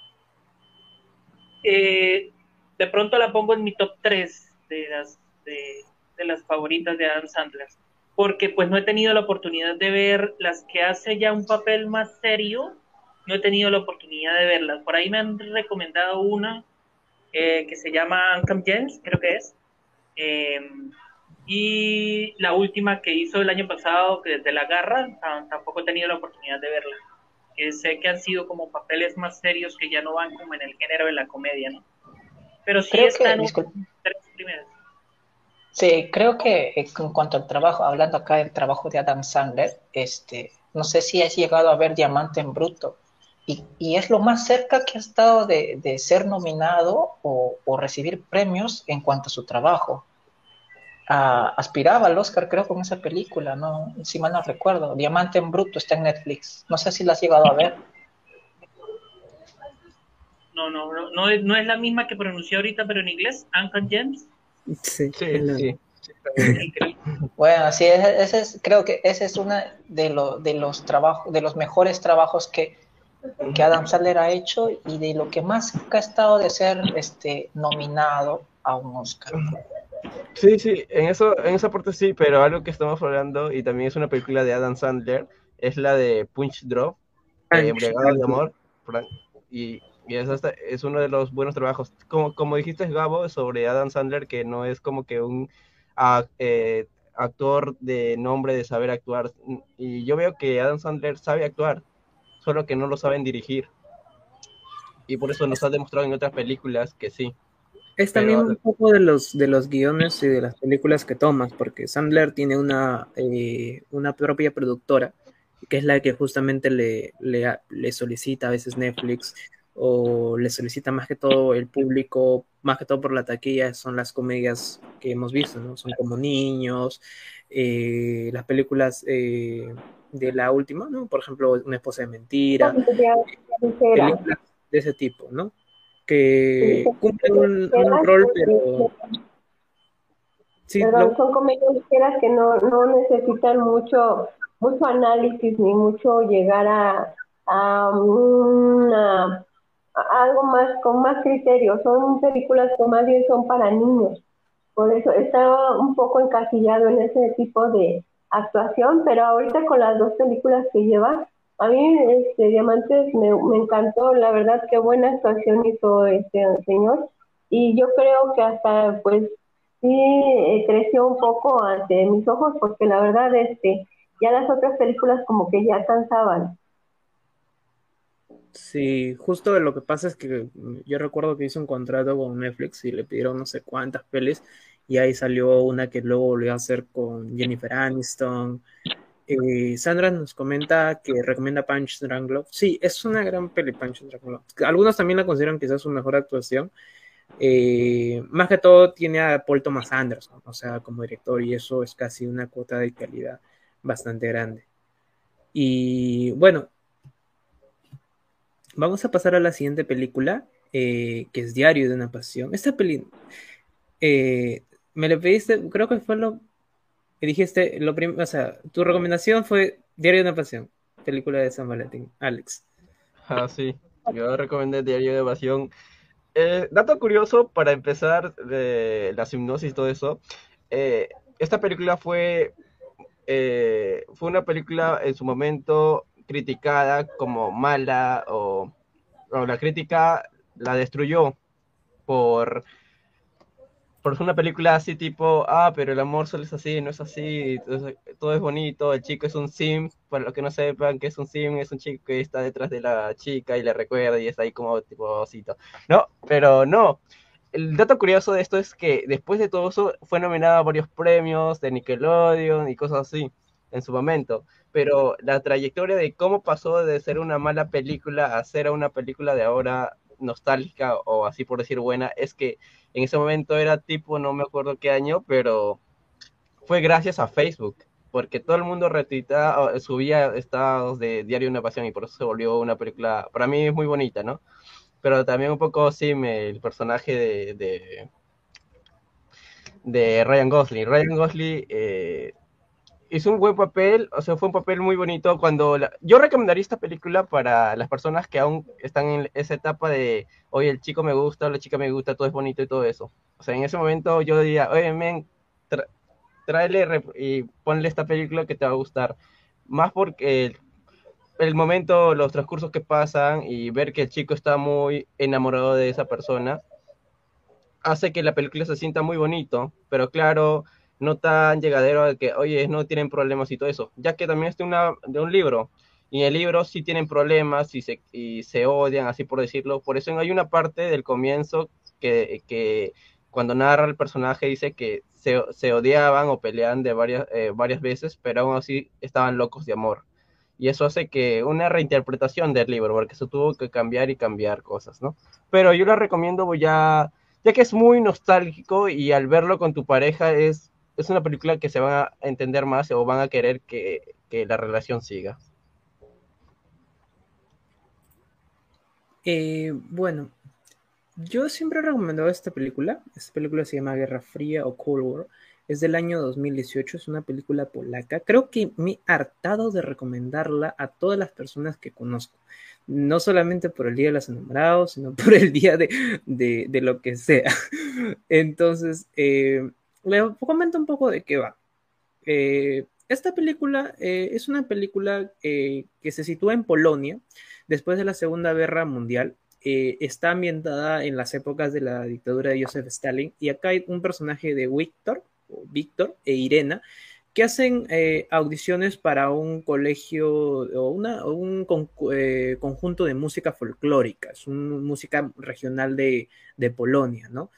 Eh, de pronto la pongo en mi top tres de las, de, de las favoritas de Adam Sandler, porque pues no he tenido la oportunidad de ver las que hace ya un papel más serio. No he tenido la oportunidad de verlas. Por ahí me han recomendado una eh, que se llama Uncut Gems, creo que es. Eh, y la última que hizo el año pasado, que desde La Garra, tampoco he tenido la oportunidad de verla. Eh, sé que han sido como papeles más serios que ya no van como en el género de la comedia, ¿no? Pero sí Creo están que, un disculpe. tres primeras. Sí, creo que en cuanto al trabajo, hablando acá del trabajo de Adam Sandler, este, no sé si has llegado a ver Diamante en Bruto, y, y es lo más cerca que ha estado de, de ser nominado o, o recibir premios en cuanto a su trabajo. Ah, aspiraba al Oscar, creo, con esa película, no, si mal no recuerdo. Diamante en Bruto está en Netflix. No sé si la has llegado a ver. No, no, no, no es, no es la misma que pronuncié ahorita, pero en inglés, Uncut Gems. Sí, Sí, la... sí. Bueno, sí, ese, ese es, creo que ese es uno de, lo, de los trabajos, de los mejores trabajos que, que Adam Sandler ha hecho y de lo que más ha estado de ser este, nominado a un Oscar. Sí, sí, en eso, en esa parte sí, pero algo que estamos hablando, y también es una película de Adam Sandler, es la de Punch Drunk, eh, Embriagado de Amor, y, y eso está, es uno de los buenos trabajos. Como, como dijiste, Gabo, sobre Adam Sandler, que no es como que un a, eh, actor de nombre de saber actuar, y yo veo que Adam Sandler sabe actuar, solo que no lo saben dirigir, y por eso nos ha demostrado en otras películas que sí. Es también Pero un poco de los, de los guiones y de las películas que tomas, porque Sandler tiene una, eh, una propia productora, que es la que justamente le, le, le solicita a veces Netflix, o le solicita más que todo el público, más que todo por la taquilla, son las comedias que hemos visto, ¿no? Son como Niños, eh, las películas eh, de la última, ¿no? Por ejemplo, Una esposa de mentira, Comedia ligera. películas de ese tipo, ¿no? Sí, Que son cumplen comedias un, un ligeras rol, que, pero sí, perdón, lo, son comedias ligeras que no, no necesitan mucho, mucho análisis ni mucho llegar a, a, una- a algo más, con más criterio. Son películas que más bien son para niños. Por eso estaba un poco encasillado en ese tipo de actuación, pero ahorita con las dos películas que lleva, a mí este Diamantes me, me encantó, la verdad qué buena actuación hizo este señor, y yo creo que hasta pues sí eh, creció un poco ante mis ojos, porque la verdad este ya las otras películas como que ya cansaban. sí, justo lo que pasa es que mm, yo recuerdo que hice un contrato con Netflix y le pidieron no sé cuántas pelis y ahí salió una que luego volvió a hacer con Jennifer Aniston. Eh, Sandra nos comenta que recomienda Punch Drunk Love. Sí, es una gran peli Punch Drunk Love. Algunos también la consideran quizás su mejor actuación. Eh, más que todo tiene a Paul Thomas Anderson, o sea, como director, y eso es casi una cuota de calidad bastante grande. Y bueno, vamos a pasar a la siguiente película, eh, que es Diario de una Pasión. Esta peli, eh, me la pediste, creo que fue lo que dijiste, lo prim- o sea, tu recomendación fue Diario de una Pasión, película de San Valentín, Alex. ah, sí, yo recomendé Diario de Evasión. Eh, dato curioso para empezar de la hipnosis y todo eso. eh, esta película fue, eh, fue una película en su momento criticada como mala o, o la crítica la destruyó por por una película así tipo, ah, pero el amor solo es así, no es así, todo, todo es bonito, el chico es un sim, para los que no sepan que es un sim, es un chico que está detrás de la chica y le recuerda y está ahí como tipo osito. No, pero no. El dato curioso de esto es que después de todo eso fue nominada a varios premios de Nickelodeon y cosas así en su momento, pero la trayectoria de cómo pasó de ser una mala película a ser una película de ahora nostálgica o así por decir buena, es que en ese momento era tipo, no me acuerdo qué año, pero fue gracias a Facebook, porque todo el mundo retuitaba, subía estados de Diario de una Pasión y por eso se volvió una película, para mí es muy bonita, ¿no? Pero también un poco, sí, me, el personaje de, de, de Ryan Gosling. Ryan Gosling eh, hizo un buen papel, o sea, fue un papel muy bonito cuando... La... Yo recomendaría esta película para las personas que aún están en esa etapa de, oye, el chico me gusta, la chica me gusta, todo es bonito y todo eso. O sea, en ese momento yo diría, oye, men, tra tráele y ponle esta película que te va a gustar. Más porque el, el momento, los transcursos que pasan y ver que el chico está muy enamorado de esa persona, hace que la película se sienta muy bonito, pero claro, no tan llegadero de que, oye, no tienen problemas y todo eso, ya que también es de, una, de un libro, y en el libro sí tienen problemas y se, y se odian, así por decirlo, por eso hay una parte del comienzo que, que cuando narra el personaje dice que se, se odiaban o peleaban de varias, eh, varias veces, pero aún así estaban locos de amor. Y eso hace que una reinterpretación del libro, porque se tuvo que cambiar y cambiar cosas, ¿no? Pero yo la recomiendo ya ya que es muy nostálgico y al verlo con tu pareja es, es una película que se van a entender más o van a querer que, que la relación siga. Eh, bueno, yo siempre he recomendado esta película. Esta película se llama Guerra Fría o Cold War. Es del año dos mil dieciocho, es una película polaca. Creo que me he hartado de recomendarla a todas las personas que conozco. No solamente por el Día de los Enamorados, sino por el día de, de, de lo que sea. Entonces, eh, le comento un poco de qué va. Eh, esta película eh, es una película eh, que se sitúa en Polonia después de la Segunda Guerra Mundial. Eh, está ambientada en las épocas de la dictadura de Joseph Stalin y acá hay un personaje de Víctor, Víctor e Irena que hacen eh, audiciones para un colegio o, una, o un con, eh, conjunto de música folclórica, es una música regional de, de Polonia, ¿no?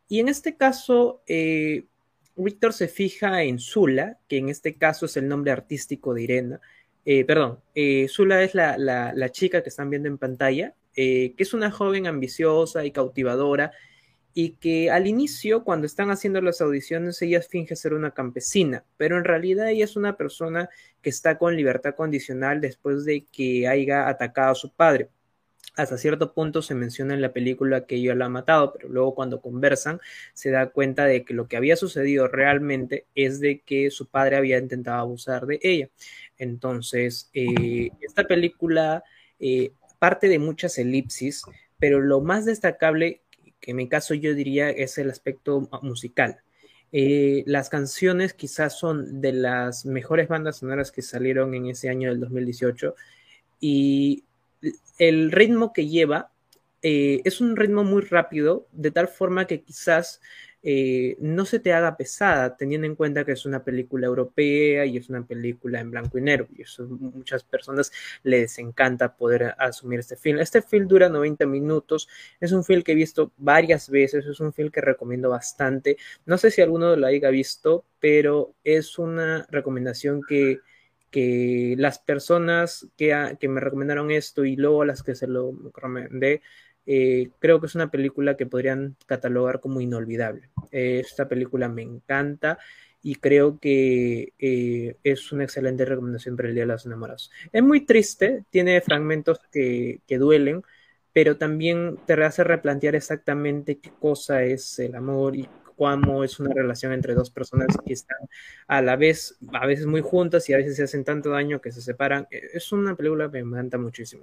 Y en este caso, eh, Víctor se fija en Zula, que en este caso es el nombre artístico de Irena. Eh, perdón, eh, Zula es la, la, la, chica que están viendo en pantalla, eh, que es una joven ambiciosa y cautivadora, y que al inicio, cuando están haciendo las audiciones, ella finge ser una campesina, pero en realidad ella es una persona que está con libertad condicional después de que haya atacado a su padre. Hasta cierto punto se menciona en la película que ella la ha matado, pero luego cuando conversan se da cuenta de que lo que había sucedido realmente es de que su padre había intentado abusar de ella. Entonces, eh, esta película eh, parte de muchas elipsis, pero lo más destacable, que en mi caso yo diría, es el aspecto musical. Eh, las canciones quizás son de las mejores bandas sonoras que salieron en ese año del dos mil dieciocho, y el ritmo que lleva eh, es un ritmo muy rápido, de tal forma que quizás eh, no se te haga pesada, teniendo en cuenta que es una película europea y es una película en blanco y negro, y eso muchas personas les encanta poder asumir este film. Este film dura noventa minutos, es un film que he visto varias veces, es un film que recomiendo bastante. No sé si alguno lo haya visto, pero es una recomendación que que las personas que, a, que me recomendaron esto y luego a las que se lo recomendé, eh, creo que es una película que podrían catalogar como inolvidable. Eh, esta película me encanta y creo que eh, es una excelente recomendación para el Día de los Enamorados. Es muy triste, tiene fragmentos que, que duelen, pero también te hace replantear exactamente qué cosa es el amor y cómo es una relación entre dos personas que están a la vez, a veces muy juntas y a veces se hacen tanto daño que se separan. Es una película que me encanta muchísimo.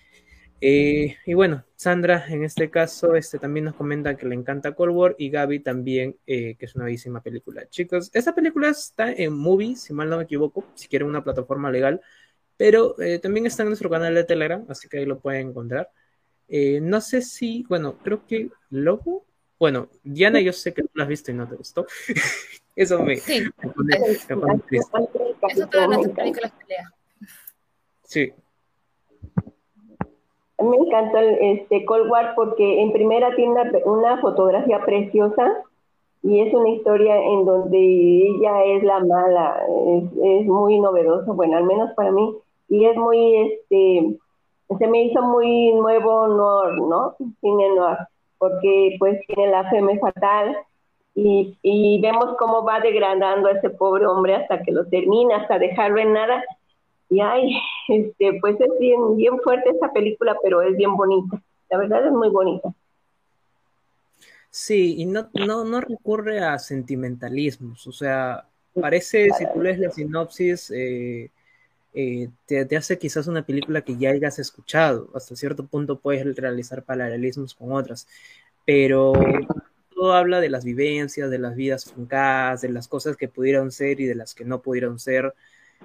Eh, y bueno, Sandra en este caso este, también nos comenta que le encanta Cold War, y Gaby también, eh, que es una bellísima película. Chicos, esta película está en Movie, si mal no me equivoco, si quieren una plataforma legal, pero eh, también está en nuestro canal de Telegram, así que ahí lo pueden encontrar. Eh, no sé si, bueno, creo que Lobo. Bueno, Diana, yo sé que tú la has visto y no te gustó. Eso me, sí. me pone, me pone triste. Es otra de nuestras películas pelea. Sí. A mí me encantó este Cold War porque en primera tiene una, una fotografía preciosa y es una historia en donde ella es la mala, es, es muy novedoso, bueno, al menos para mí, y es muy, este, se me hizo muy nuevo noir, ¿no? Cine noir, porque pues tiene la femme fatal y, y vemos cómo va degradando a ese pobre hombre hasta que lo termina, hasta dejarlo en nada. Y ay, este, pues es bien, bien fuerte esta película, pero es bien bonita. La verdad es muy bonita. Sí, y no, no, no recurre a sentimentalismos. O sea, parece, si tú lees la sinopsis, eh, eh, te, te hace quizás una película que ya hayas escuchado. Hasta cierto punto puedes realizar paralelismos con otras. Pero todo habla de las vivencias, de las vidas truncadas, de las cosas que pudieron ser y de las que no pudieron ser.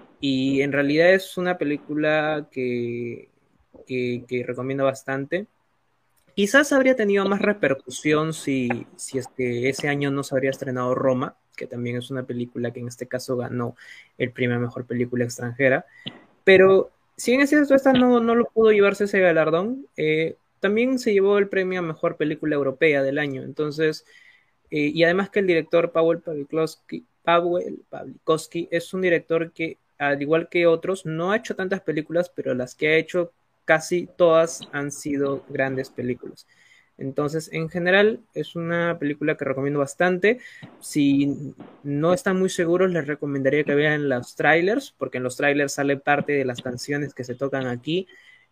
Y en realidad es una película que, que, que recomiendo bastante. Quizás habría tenido más repercusión si, si es que ese año no se habría estrenado Roma, que también es una película que en este caso ganó el premio a Mejor Película Extranjera. Pero si bien es cierto, esta no, no lo pudo llevarse ese galardón, eh, también se llevó el premio a Mejor Película Europea del año. Entonces, eh, y además que el director Paweł Pawlikowski, Paweł Pawlikowski es un director que, al igual que otros, no ha hecho tantas películas, pero las que ha hecho casi todas han sido grandes películas. Entonces, en general, es una película que recomiendo bastante. Si no están muy seguros, les recomendaría que vean los trailers, porque en los trailers sale parte de las canciones que se tocan aquí.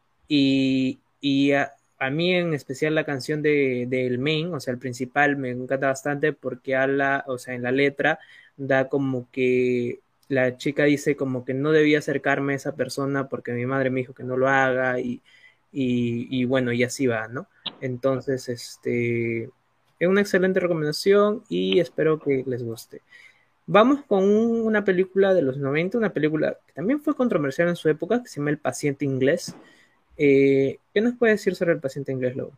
Y, y a, a mí en especial la canción de, de El Main, o sea, el principal, me encanta bastante porque habla, o sea, en la letra da como que la chica dice como que no debía acercarme a esa persona porque mi madre me dijo que no lo haga y, y, y bueno, y así va, ¿no? Entonces, este, es una excelente recomendación y espero que les guste. Vamos con un, una película de los noventa, una película que también fue controversial en su época, que se llama El Paciente Inglés. Eh, ¿Qué nos puede decir sobre El Paciente Inglés, Lobo?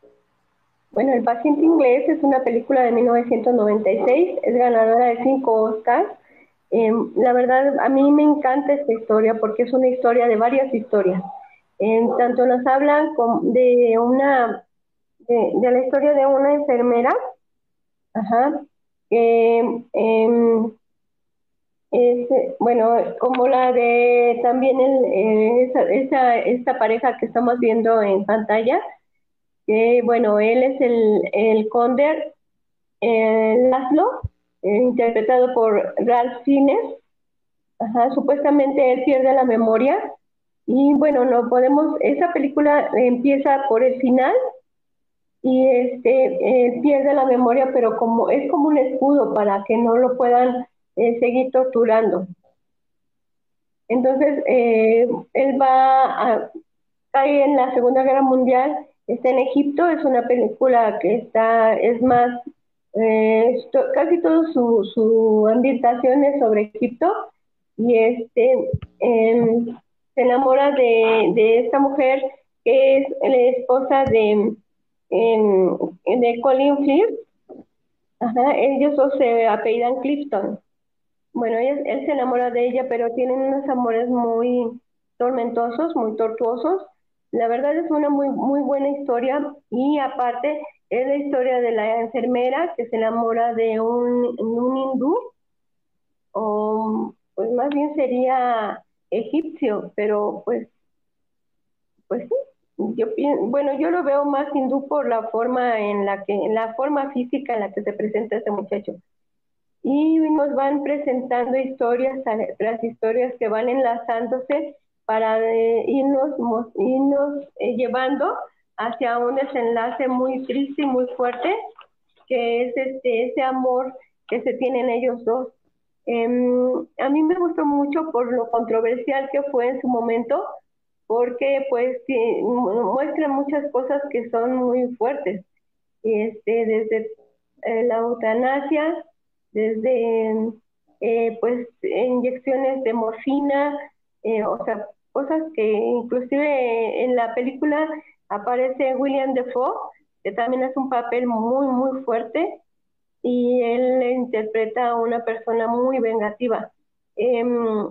Bueno, El Paciente Inglés es una película de mil novecientos noventa y seis, es ganadora de cinco Oscars. Eh, la verdad, a mí me encanta esta historia porque es una historia de varias historias. Eh, tanto nos hablan de una de, de la historia de una enfermera Ajá. Eh, em, este, bueno, como la de también el, eh, esa, esa- esta pareja que estamos viendo en pantalla, que bueno, él es el, el conde eh, Laszlo, eh, interpretado por Ralph Fiennes. Ajá, supuestamente él pierde la memoria y bueno, no podemos, esa película empieza por el final y este eh, pierde la memoria, pero como es como un escudo para que no lo puedan eh, seguir torturando. Entonces, eh, él va a cae en la Segunda Guerra Mundial, está en Egipto, es una película que está, es más, eh, to- casi todo su, su ambientación es sobre Egipto, y este em, se enamora de, de esta mujer que es la esposa de, em, de Colin Firth. Ajá, ellos dos se apellidan Clifton. Bueno, ella- él se enamora de ella, pero tienen unos amores muy tormentosos, muy tortuosos. La verdad es una muy, muy buena historia y aparte es la historia de la enfermera que se enamora de un, un hindú, o pues más bien sería egipcio, pero pues, pues sí. Yo pien- bueno, yo lo veo más hindú por la forma en la que, en la forma física en la que se presenta este muchacho y nos van presentando historias tras historias que van enlazándose para eh, irnos, irnos eh, llevando hacia un desenlace muy triste y muy fuerte, que es este, ese amor que se tienen ellos dos. Eh, a mí me gustó mucho por lo controversial que fue en su momento, porque pues sí, muestra muchas cosas que son muy fuertes, este, desde eh, la eutanasia, desde eh, pues inyecciones de morfina, eh, o sea, cosas que inclusive en la película aparece William Defoe, que también hace un papel muy, muy fuerte, y él interpreta a una persona muy vengativa. Eh,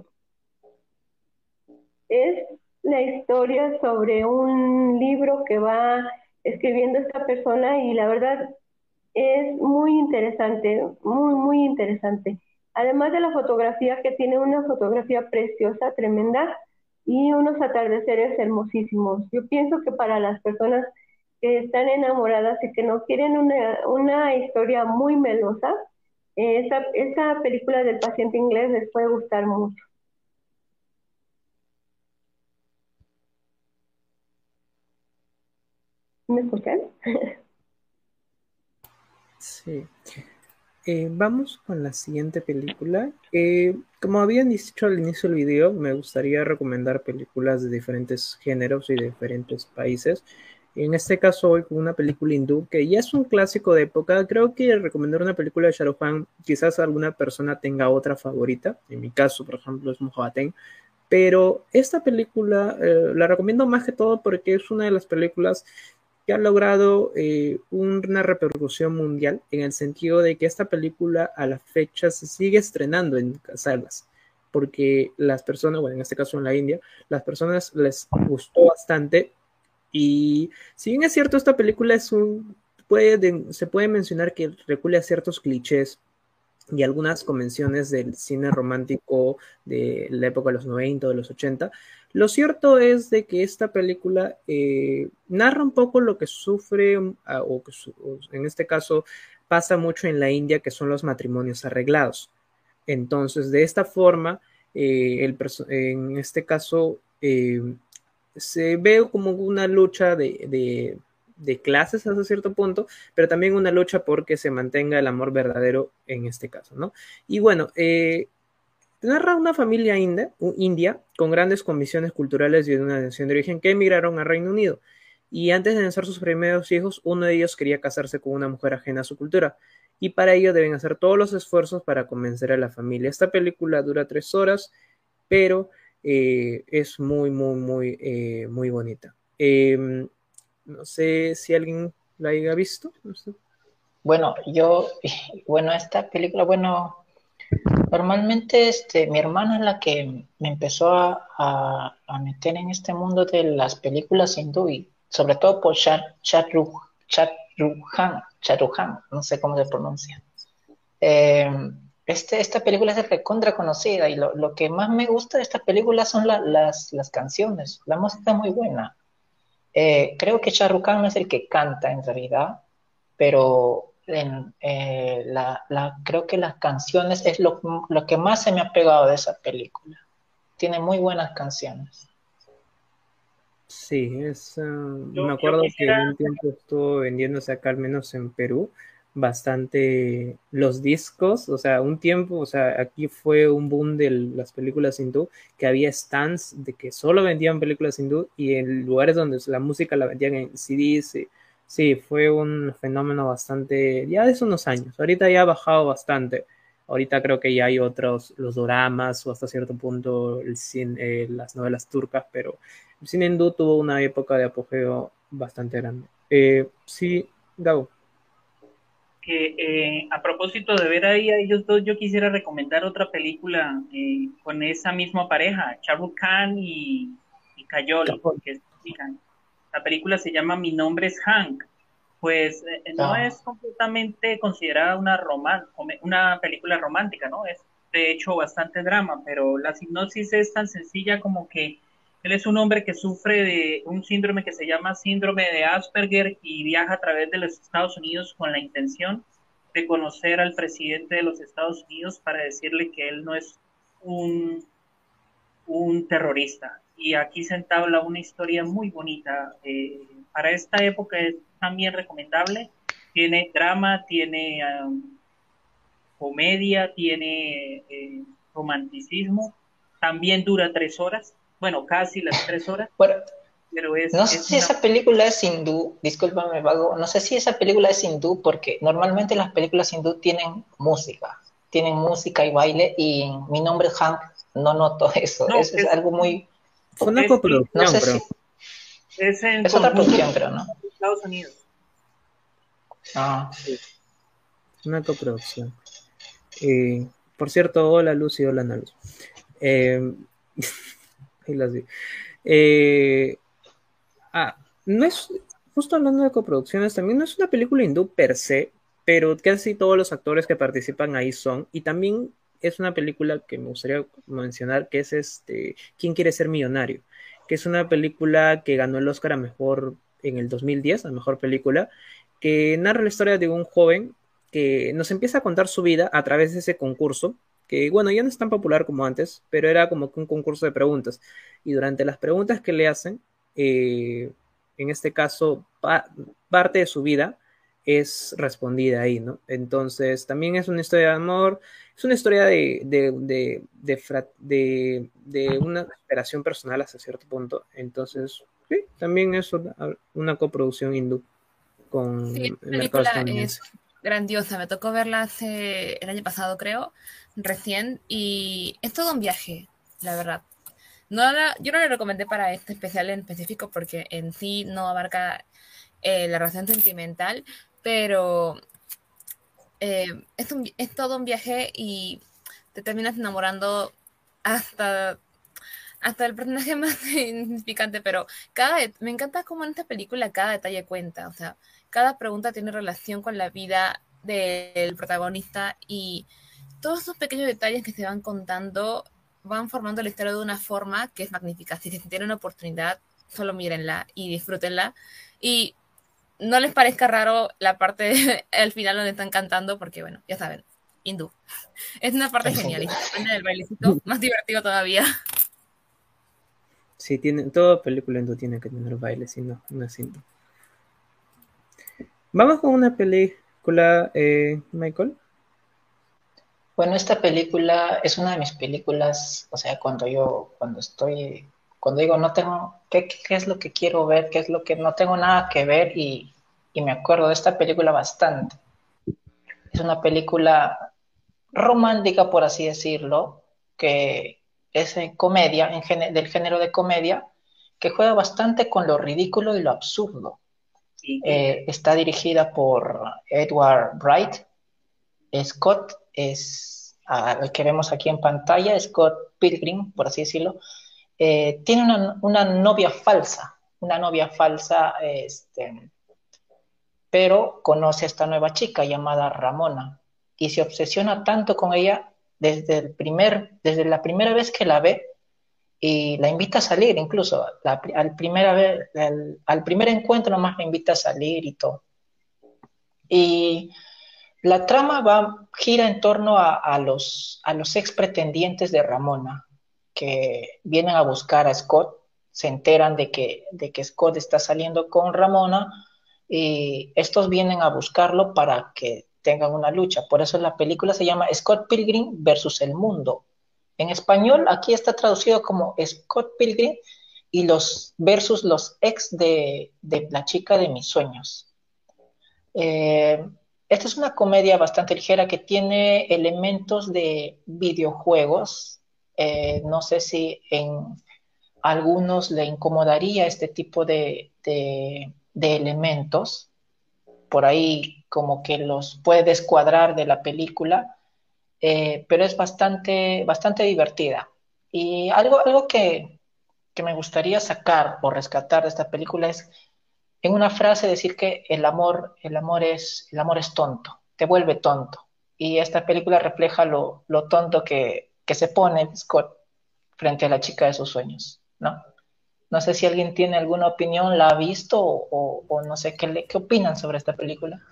es la historia sobre un libro que va escribiendo esta persona y la verdad es muy interesante, muy, muy interesante. Además de la fotografía, que tiene una fotografía preciosa, tremenda, y unos atardeceres hermosísimos. Yo pienso que para las personas que están enamoradas y que no quieren una, una historia muy melosa, esa, esa película del paciente inglés les puede gustar mucho. ¿Me escuchan? Sí. Eh, vamos con la siguiente película. Eh, como habían dicho al inicio del video, me gustaría recomendar películas de diferentes géneros y de diferentes países. En este caso, voy con una película hindú que ya es un clásico de época. Creo que recomendar una película de Shah Rukh Khan, quizás alguna persona tenga otra favorita. En mi caso, por ejemplo, es Mohabbaten. Pero esta película eh, la recomiendo más que todo porque es una de las películas que ha logrado eh, una repercusión mundial en el sentido de que esta película a la fecha se sigue estrenando en salas porque las personas, bueno, en este caso en la India, las personas les gustó bastante y si bien es cierto, esta película es un, puede, se puede mencionar que recule a ciertos clichés y algunas convenciones del cine romántico de la época de los noventa o de los ochenta. Lo cierto es de que esta película eh, narra un poco lo que sufre, uh, o que su, o en este caso pasa mucho en la India, que son los matrimonios arreglados. Entonces, de esta forma, eh, el, en este caso, eh, se ve como una lucha de, de, de clases hasta cierto punto, pero también una lucha porque se mantenga el amor verdadero en este caso, ¿no? Y bueno, eh, narra una familia india, india con grandes convicciones culturales y de una nación de origen que emigraron a Reino Unido. Y antes de nacer sus primeros hijos, uno de ellos quería casarse con una mujer ajena a su cultura. Y para ello deben hacer todos los esfuerzos para convencer a la familia. Esta película dura tres horas, pero eh, es muy, muy, muy, eh, muy bonita. Eh, no sé si alguien la haya visto. No sé. Bueno, yo, bueno, esta película, bueno, normalmente este, mi hermana es la que me empezó a, a, a meter en este mundo de las películas hindú y sobre todo por Shah, Shah Rukh, Shah Khan, Charuhan, no sé cómo se pronuncia. Eh, este, esta película es recontra conocida y lo, lo que más me gusta de esta película son la, las, las canciones. La música es muy buena. Eh, creo que Shah Rukh Khan no es el que canta en realidad, pero en, eh, la, la, creo que las canciones es lo, lo que más se me ha pegado de esa película. Tiene muy buenas canciones. Sí, es, uh, me Yo, yo acuerdo que quisiera, en un tiempo estuvo vendiéndose acá, al menos en Perú, bastante los discos, o sea, un tiempo, o sea, aquí fue un boom de las películas hindú, que había stands de que solo vendían películas hindú y en lugares donde la música la vendían en C Ds, sí, sí, fue un fenómeno bastante, ya de hace unos años, ahorita ya ha bajado bastante, ahorita creo que ya hay otros, los doramas o hasta cierto punto el cine, eh, las novelas turcas, pero el cine hindú tuvo una época de apogeo bastante grande. Eh, sí, Gabo. que eh, a propósito de ver ahí a ellos dos, yo quisiera recomendar otra película eh, con esa misma pareja, Shah Rukh Khan y, y Kajol, que es mexicana. La película se llama Mi nombre es Hank. Pues eh, no Ah, es completamente considerada una, roman una película romántica, ¿no? Es de hecho bastante drama, pero la sinopsis es tan sencilla como que él es un hombre que sufre de un síndrome que se llama síndrome de Asperger y viaja a través de los Estados Unidos con la intención de conocer al presidente de los Estados Unidos para decirle que él no es un, un terrorista. Y aquí se entabla una historia muy bonita. Eh, para esta época es también recomendable. Tiene drama, tiene um, comedia, tiene eh, romanticismo. También dura tres horas. Bueno, casi las tres horas, bueno, pero es, no sé es si una... esa película es hindú, discúlpame, Vago, no sé si esa película es hindú porque normalmente las películas hindú tienen música, tienen música y baile y en Mi nombre es Hank no noto eso, No, eso es es, algo muy, Fue una es, no coproducción, sé creo. si, es en es otra conjunto producción con creo, ¿no? Estados Unidos. Ah, Una coproducción. Eh, por cierto, hola Lucy, hola Ana Luz. Eh, ahí las vi. Eh, ah, no es, justo hablando de coproducciones, también no es una película hindú per se, pero casi todos los actores que participan ahí son, y también es una película que me gustaría mencionar, que es este, ¿Quién quiere ser millonario? Que es una película que ganó el Oscar a mejor en el dos mil diez, a mejor película, que narra la historia de un joven que nos empieza a contar su vida a través de ese concurso, que bueno, ya no es tan popular como antes, pero era como que un concurso de preguntas. Y durante las preguntas que le hacen, eh, en este caso, pa parte de su vida es respondida ahí, ¿no? Entonces, también es una historia de amor, es una historia de, de, de, de, de, de una superación personal hasta cierto punto. Entonces, sí, también es una, una coproducción hindú con Sí, el la mercado película es estadounidense. grandiosa. Me tocó verla hace el año pasado, creo, recién, y es todo un viaje, la verdad. No la, yo no la recomendé para este especial en específico porque en sí no abarca eh, la relación sentimental, pero eh, es, un, es todo un viaje y te terminas enamorando hasta hasta el personaje más insignificante, pero cada me encanta cómo en esta película cada detalle cuenta, o sea, cada pregunta tiene relación con la vida del protagonista y todos esos pequeños detalles que se van contando van formando la historia de una forma que es magnífica. Si se tienen una oportunidad, solo mírenla y disfrútenla y no les parezca raro la parte al final donde están cantando, porque bueno, ya saben, hindú. Es una parte genial y si se aprende del bailecito, más divertido todavía. Sí, tiene, toda película hindú tiene que tener baile, si no, no es hindú. Vamos con una película, eh, Michael. bueno, esta película es una de mis películas, o sea, cuando yo, cuando estoy, cuando digo no tengo, ¿qué, qué es lo que quiero ver? ¿Qué es lo que no tengo nada que ver? Y, y me acuerdo de esta película bastante. Es una película romántica, por así decirlo, que es en comedia, en gen del género de comedia, que juega bastante con lo ridículo y lo absurdo. Y, Eh, está dirigida por Edward Wright. Scott es uh, el que vemos aquí en pantalla, Scott Pilgrim, por así decirlo. Eh, tiene una, una novia falsa, una novia falsa, este, pero conoce a esta nueva chica llamada Ramona y se obsesiona tanto con ella desde, el primer, desde la primera vez que la ve y la invita a salir incluso, la, al, primera vez, al, al primer encuentro nomás la invita a salir y todo. Y la trama va, gira en torno a, a, los, a los ex pretendientes de Ramona, que vienen a buscar a Scott, se enteran de que, de que Scott está saliendo con Ramona, y estos vienen a buscarlo para que tengan una lucha. Por eso la película se llama Scott Pilgrim versus el mundo. En español aquí está traducido como Scott Pilgrim y los versus los ex de, de la chica de mis sueños. Eh, esta es una comedia bastante ligera que tiene elementos de videojuegos. Eh, no sé si en algunos le incomodaría este tipo de, de, de elementos. Por ahí como que los puede descuadrar de la película, eh, pero es bastante, bastante divertida. Y algo, algo que, que me gustaría sacar o rescatar de esta película es en una frase decir que el amor, el amor es, el amor es tonto, te vuelve tonto. Y esta película refleja lo, lo tonto que, que se pone Scott frente a la chica de sus sueños, ¿no? No sé si alguien tiene alguna opinión, la ha visto o, o, o no sé qué, le, qué opinan sobre esta película.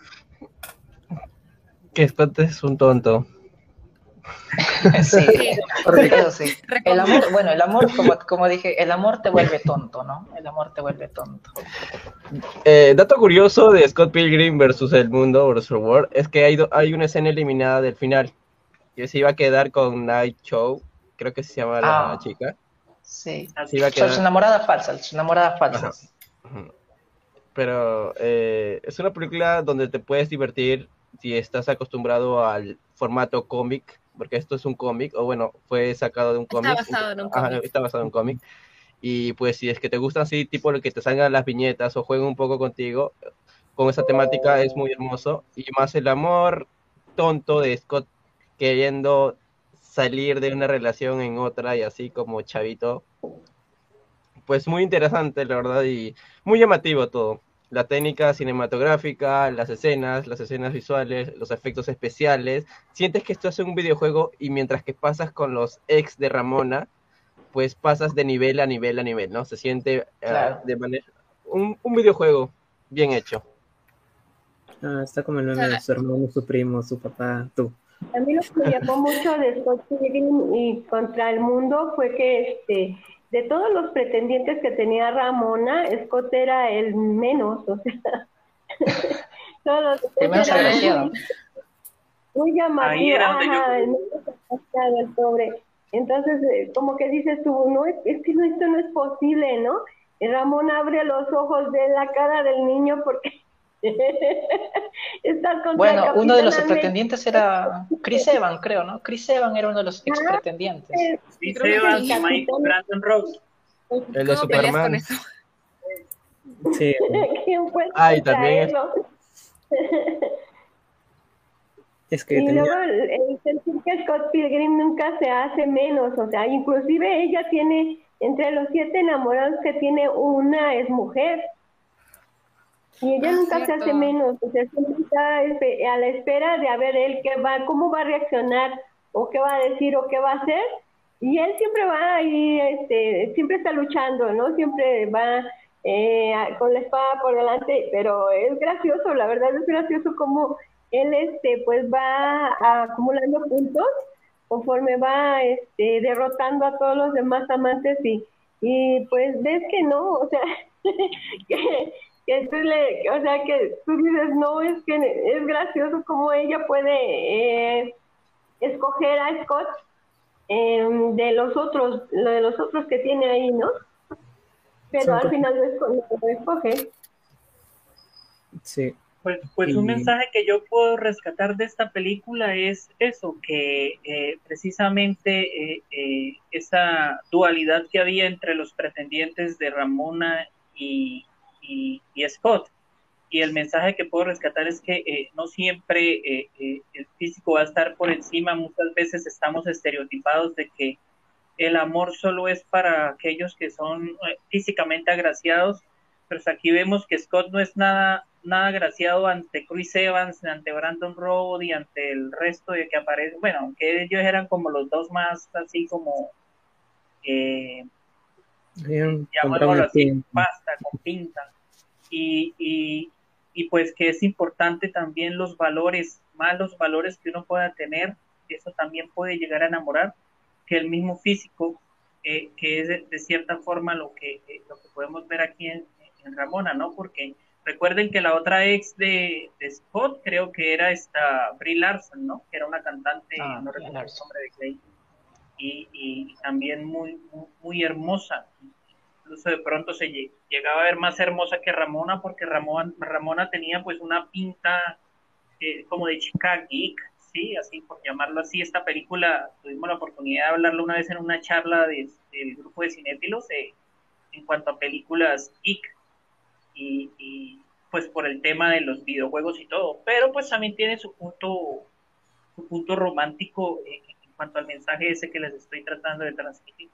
Que Scott es un tonto. Sí, eso sí. El amor, bueno, el amor, como, como dije, el amor te vuelve tonto, ¿no? El amor te vuelve tonto. Eh, dato curioso de Scott Pilgrim versus el mundo, versus el world, es que hay, do, hay una escena eliminada del final, que se iba a quedar con Night Show, creo que se llama la Ah, chica. sí, Se iba a quedar... su enamorada falsa, su enamorada falsa. Ajá. Pero eh, es una película donde te puedes divertir si estás acostumbrado al formato cómic, porque esto es un cómic, o bueno, fue sacado de un cómic. Está basado en un cómic. Ajá, está basado en un cómic. Y pues si es que te gustan así, tipo lo que te salgan las viñetas o jueguen un poco contigo, con esa temática es muy hermoso. Y más el amor tonto de Scott queriendo salir de una relación en otra y así como chavito. Pues muy interesante, la verdad, y muy llamativo todo. La técnica cinematográfica, las escenas, las escenas visuales, los efectos especiales. Sientes que esto es un videojuego y mientras que pasas con los ex de Ramona, pues pasas de nivel a nivel a nivel, ¿no? Se siente Claro. uh, de manera... Un, un videojuego bien hecho. Ah, está como el meme de su hermano, su primo, su papá, tú. A mí lo que me llamó mucho de Scott Pilgrim y contra el mundo fue que este, de todos los pretendientes que tenía Ramona, Scott era el menos, o sea, todos los el menos agraciado. Muy llamativo, Ahí era donde ajá, yo... el menos agraciado, el pobre. Entonces, eh, como que dices tú, no, es, es que no, esto no es posible, ¿no? Y Ramón abre los ojos de la cara del niño porque estás contra bueno, el uno de los Capitán pretendientes era Chris Evans, creo, ¿no? Chris Evans era uno de los ex pretendientes. Chris Evans, Mike Brandon Rose. El de Superman. Sí. ¿Quién fue? Ay, también es... Es que y tenía... luego el, el sentir que Scott Pilgrim nunca se hace menos, o sea, inclusive ella tiene, entre los siete enamorados que tiene, una es mujer. Y ella Ah, nunca cierto. se hace menos, o sea, siempre está a la espera de a ver él qué va, cómo va a reaccionar, o qué va a decir, o qué va a hacer, y él siempre va ahí, este, siempre está luchando, ¿no? Siempre va eh, con la espada por delante, pero es gracioso, la verdad es gracioso como él, este, pues va acumulando puntos conforme va, este, derrotando a todos los demás amantes y, y pues ves que no, o sea, que que tú le, o sea, que tú dices, no, es que es gracioso cómo ella puede eh, escoger a Scott eh, de los otros, lo de los otros que tiene ahí, ¿no? Pero Son al cosas- final lo, esco- lo escoge. Sí. Pues, pues Y- un mensaje que yo puedo rescatar de esta película es eso, que eh, precisamente eh, eh, esa dualidad que había entre los pretendientes de Ramona y, y, y Scott. Y el mensaje que puedo rescatar es que eh, no siempre eh, eh, el físico va a estar por encima. Muchas veces estamos estereotipados de que el amor solo es para aquellos que son eh, físicamente agraciados, Pues aquí vemos que Scott no es nada, nada agraciado ante Chris Evans, ante Brandon Road y ante el resto de que aparecen. Bueno, aunque ellos eran como los dos más así como, eh, llamémoslo así, pasta, con pinta. Y, y, y pues que es importante también los valores, más los valores que uno pueda tener, eso también puede llegar a enamorar, que el mismo físico, eh, que es de, de cierta forma lo que, eh, lo que podemos ver aquí en, en Ramona, ¿no? Porque recuerden que la otra ex de, de Scott creo que era esta Brie Larson, ¿no? Que era una cantante, Ah, no recuerdo el Larson. nombre de Clay, y, y también muy, muy, muy hermosa. Incluso de pronto se llegaba a ver más hermosa que Ramona, porque Ramona, Ramona tenía pues una pinta eh, como de chica geek, sí, así por llamarlo así. Esta película tuvimos la oportunidad de hablarlo una vez en una charla de, del grupo de cinéfilos eh, en cuanto a películas geek y, y pues por el tema de los videojuegos y todo, pero pues también tiene su punto, su punto romántico eh, en cuanto al mensaje ese que les estoy tratando de transmitir.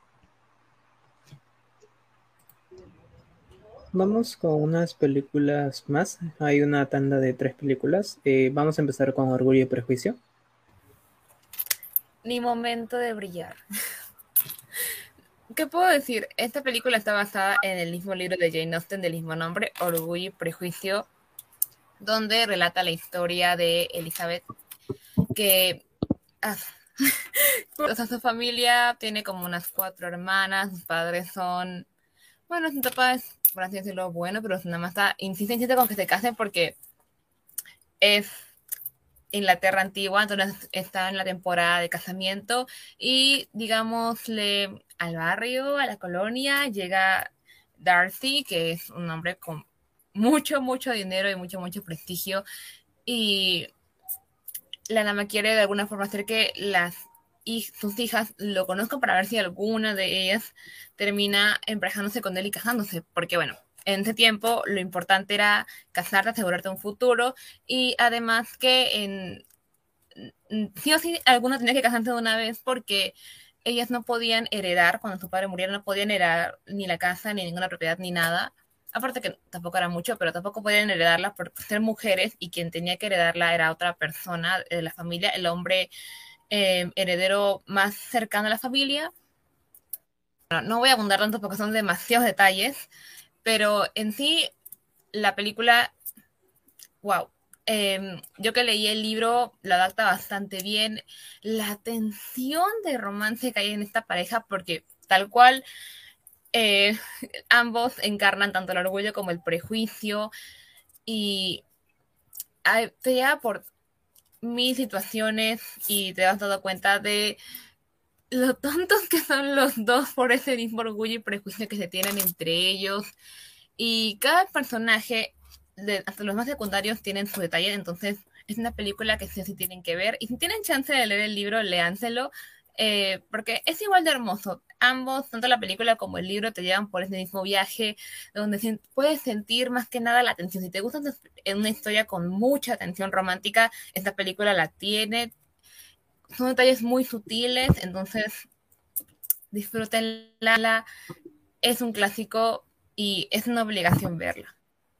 Vamos con unas películas más. Hay una tanda de tres películas. Eh, vamos a empezar con Orgullo y Prejuicio. Ni momento de brillar. ¿Qué puedo decir? Esta película está basada en el mismo libro de Jane Austen del mismo nombre, Orgullo y Prejuicio, donde relata la historia de Elizabeth, que ah, o sea, su familia tiene como unas cuatro hermanas, sus padres son, bueno, sus papás, por así decirlo, bueno, pero nada más está, insiste, insiste con que se casen porque es Inglaterra antigua, entonces está en la temporada de casamiento y digámosle al barrio, a la colonia, llega Darcy, que es un hombre con mucho, mucho dinero y mucho, mucho prestigio, y la Nama quiere de alguna forma hacer que las y sus hijas lo conozcan para ver si alguna de ellas termina emparejándose con él y casándose, porque bueno, en ese tiempo lo importante era casarte, asegurarte un futuro, y además que en sí o sí alguna tenía que casarse de una vez porque ellas no podían heredar, cuando su padre muriera no podían heredar ni la casa, ni ninguna propiedad, ni nada, aparte que tampoco era mucho, pero tampoco podían heredarla por ser mujeres y quien tenía que heredarla era otra persona de la familia, el hombre eh, heredero más cercano a la familia. Bueno, no voy a abundar tanto porque son demasiados detalles, pero en sí la película, wow. Eh, yo que leí el libro, lo adapta bastante bien. La tensión de romance que hay en esta pareja, porque tal cual eh, ambos encarnan tanto el orgullo como el prejuicio y eh, te lleva por mil situaciones y te has dado cuenta de lo tontos que son los dos por ese mismo orgullo y prejuicio que se tienen entre ellos. Y cada personaje, de, hasta los más secundarios, tienen su detalle, entonces es una película que sí o sí tienen que ver. Y si tienen chance de leer el libro, léanselo, eh, porque es igual de hermoso. Ambos, tanto la película como el libro, te llevan por ese mismo viaje, donde puedes sentir más que nada la tensión. Si te gusta una historia con mucha tensión romántica, esta película la tiene. Son detalles muy sutiles, entonces disfrútenla. Es un clásico y es una obligación verla.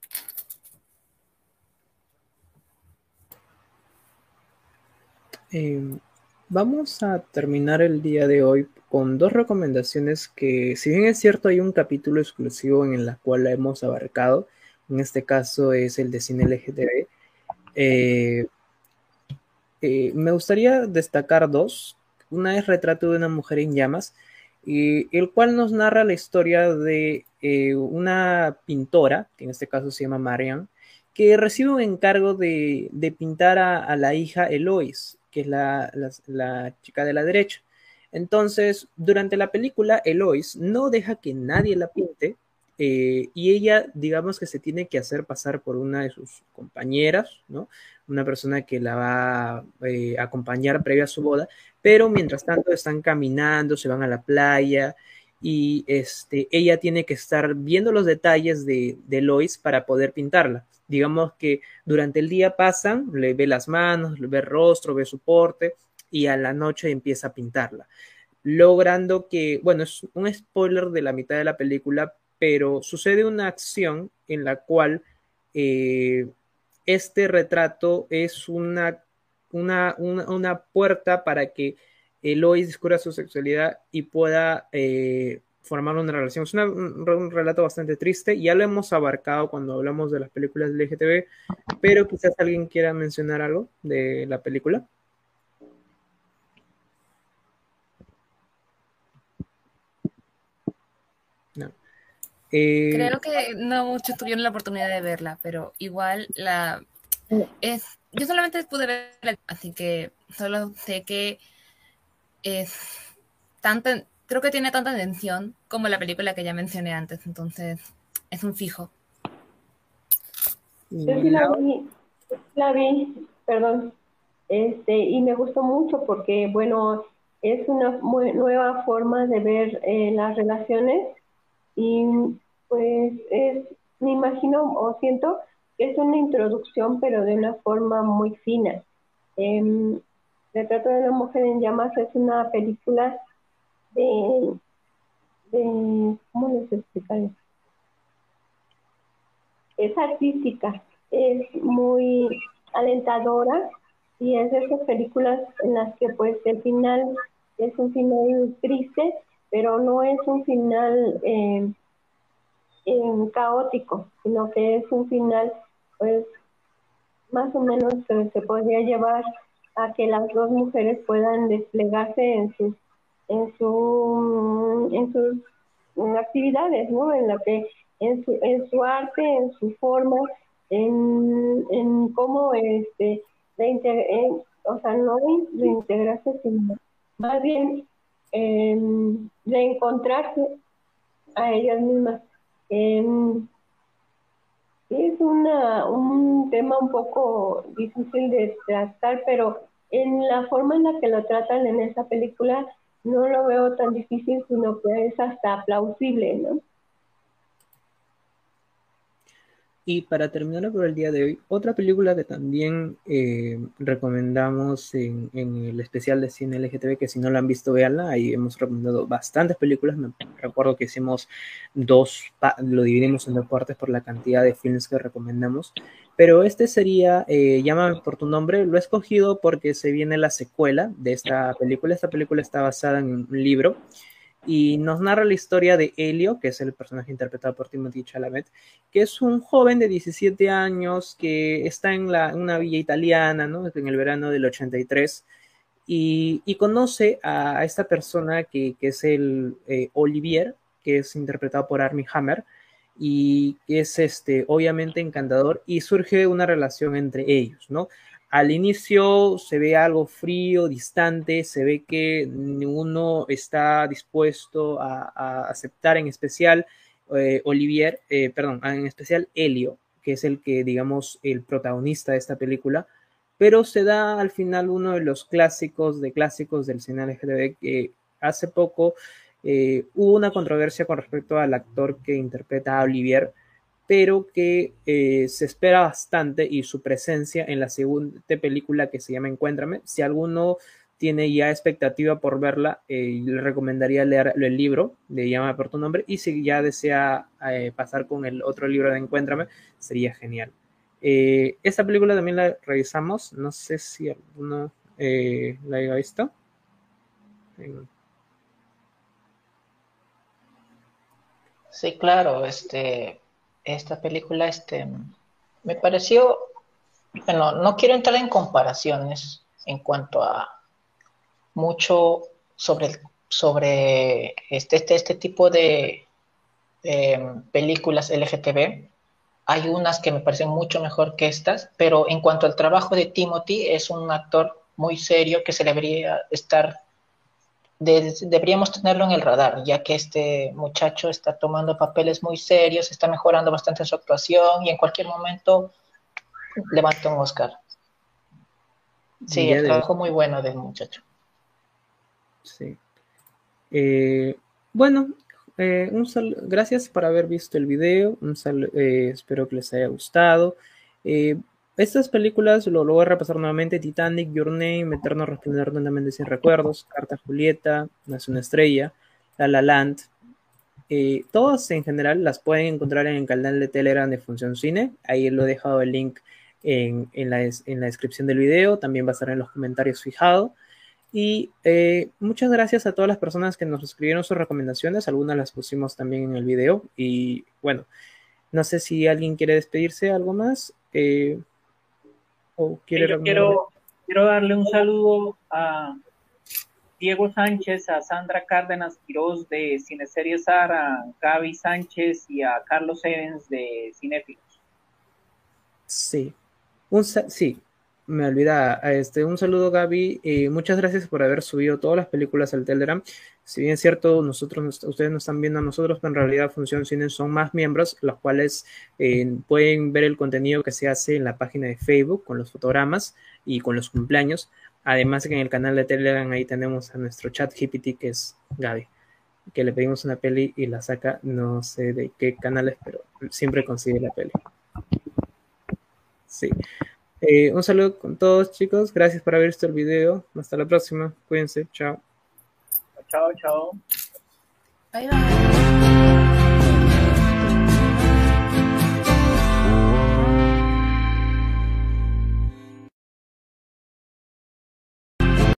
Eh, vamos a terminar el día de hoy con dos recomendaciones que, si bien es cierto, hay un capítulo exclusivo en el cual la hemos abarcado, en este caso es el de cine L G T B. Eh, eh, me gustaría destacar dos. Una es Retrato de una mujer en llamas, y el cual nos narra la historia de eh, una pintora, que en este caso se llama Marian, que recibe un encargo de, de pintar a, a la hija Eloise, que es la, la, la chica de la derecha. Entonces, durante la película, Eloise no deja que nadie la pinte, eh, y ella, digamos que se tiene que hacer pasar por una de sus compañeras, ¿no? Una persona que la va a eh, acompañar previo a su boda, pero mientras tanto están caminando, se van a la playa, y este, ella tiene que estar viendo los detalles de, de Eloise para poder pintarla. Digamos que durante el día pasan, le ve las manos, le ve el rostro, ve su porte, y a la noche empieza a pintarla, logrando que, bueno, es un spoiler de la mitad de la película, pero sucede una acción en la cual eh, este retrato es una, una, una, una puerta para que Eloy descubra su sexualidad y pueda eh, formar una relación. Es una, un, un relato bastante triste, ya lo hemos abarcado cuando hablamos de las películas L G T B, pero quizás alguien quiera mencionar algo de la película. No. Eh, Creo que no muchos tuvieron la oportunidad de verla, pero igual la es. Yo solamente pude verla, así que solo sé que es tanta, creo que tiene tanta tensión como la película que ya mencioné antes, entonces es un fijo. Yo sí la vi, la vi, perdón, este, y me gustó mucho porque, bueno, es una muy nueva forma de ver eh, las relaciones y pues es, me imagino o siento que es una introducción, pero de una forma muy fina. Eh, Retrato de una mujer en llamas es una película de, de ¿cómo les explicaré? Es artística, es muy alentadora y es de esas películas en las que pues el final es un final triste, pero no es un final eh, eh, caótico, sino que es un final pues más o menos que se podría llevar a que las dos mujeres puedan desplegarse en sus en su en sus en actividades, ¿no? En la que en su en su arte, en su forma, en, en cómo este reintegr- en- o sea, no reintegrarse, sino más bien en reencontrarse a ellas mismas. En, es una, un tema un poco difícil de tratar, pero en la forma en la que lo tratan en esa película no lo veo tan difícil, sino que es hasta plausible, ¿no? Y para terminar por el día de hoy, otra película que también eh, recomendamos en, en el especial de cine L G T B, que si no la han visto, véanla. Ahí hemos recomendado bastantes películas. Me recuerdo que hicimos dos, lo dividimos en dos partes por la cantidad de films que recomendamos. Pero este sería eh, Llámame por tu nombre. Lo he escogido porque se viene la secuela de esta película. Esta película está basada en un libro y nos narra la historia de Elio, que es el personaje interpretado por Timothée Chalamet, que es un joven de diecisiete años que está en, la, en una villa italiana, ¿no? En el verano del ochenta y tres, y, y conoce a, a esta persona que, que es el eh, Olivier, que es interpretado por Armie Hammer, y que es este, obviamente encantador, y surge una relación entre ellos, ¿no? Al inicio se ve algo frío, distante, se ve que ninguno está dispuesto a, a aceptar, en especial eh, Olivier, eh, perdón, en especial Elio, que es el que, digamos, el protagonista de esta película, pero se da al final uno de los clásicos de clásicos del cine L G T B, que hace poco eh, hubo una controversia con respecto al actor que interpreta a Olivier, pero que eh, se espera bastante y su presencia en la segunda película que se llama Encuéntrame. Si alguno tiene ya expectativa por verla, eh, le recomendaría leer el libro de Llama por tu nombre, y si ya desea eh, pasar con el otro libro de Encuéntrame, sería genial. Eh, esta película también la revisamos, no sé si alguno eh, la haya visto. Sí, claro, este, esta película, este, me pareció, bueno, no quiero entrar en comparaciones en cuanto a mucho sobre, sobre este, este, este tipo de eh, películas L G T B. Hay unas que me parecen mucho mejor que estas, pero en cuanto al trabajo de Timothy, es un actor muy serio que se debería estar, de, deberíamos tenerlo en el radar, ya que este muchacho está tomando papeles muy serios, está mejorando bastante su actuación y en cualquier momento levanta un Oscar. Sí, el trabajo muy bueno del muchacho. Sí. Eh, bueno, eh, un sal gracias por haber visto el video. Un sal eh, espero que les haya gustado. Eh, estas películas lo, lo voy a repasar nuevamente: Titanic, Your Name, Eterno Resplandor de una mente sin recuerdos, Carta a Julieta, Nace una estrella, La La Land, Eh, todas en general las pueden encontrar en el canal de Telegram de Función Cine. Ahí lo he dejado el link en, en, la, en la descripción del video. También va a estar en los comentarios fijado. Y eh, muchas gracias a todas las personas que nos escribieron sus recomendaciones. Algunas las pusimos también en el video. Y bueno, no sé si alguien quiere despedirse, algo más. Eh, o quiere Yo quiero, quiero darle un saludo a Diego Sánchez, a Sandra Cárdenas Quiroz de Cineseries A R, a Gaby Sánchez y a Carlos Evans de Cinéfilos. Sí, un, sí, me olvidaba. Este, un saludo, Gaby. Eh, muchas gracias por haber subido todas las películas al Telegram. Si bien es cierto, nosotros, ustedes nos están viendo a nosotros, pero en realidad Función Cine son más miembros, los cuales eh, pueden ver el contenido que se hace en la página de Facebook con los fotogramas y con los cumpleaños. Además de que en el canal de Telegram ahí tenemos a nuestro chat G P T, que es Gaby, que le pedimos una peli y la saca, no sé de qué canales, pero siempre consigue la peli. Sí. Eh, un saludo con todos, chicos. Gracias por haber visto el video. Hasta la próxima. Cuídense. Chao. Chao, chao. Bye, bye.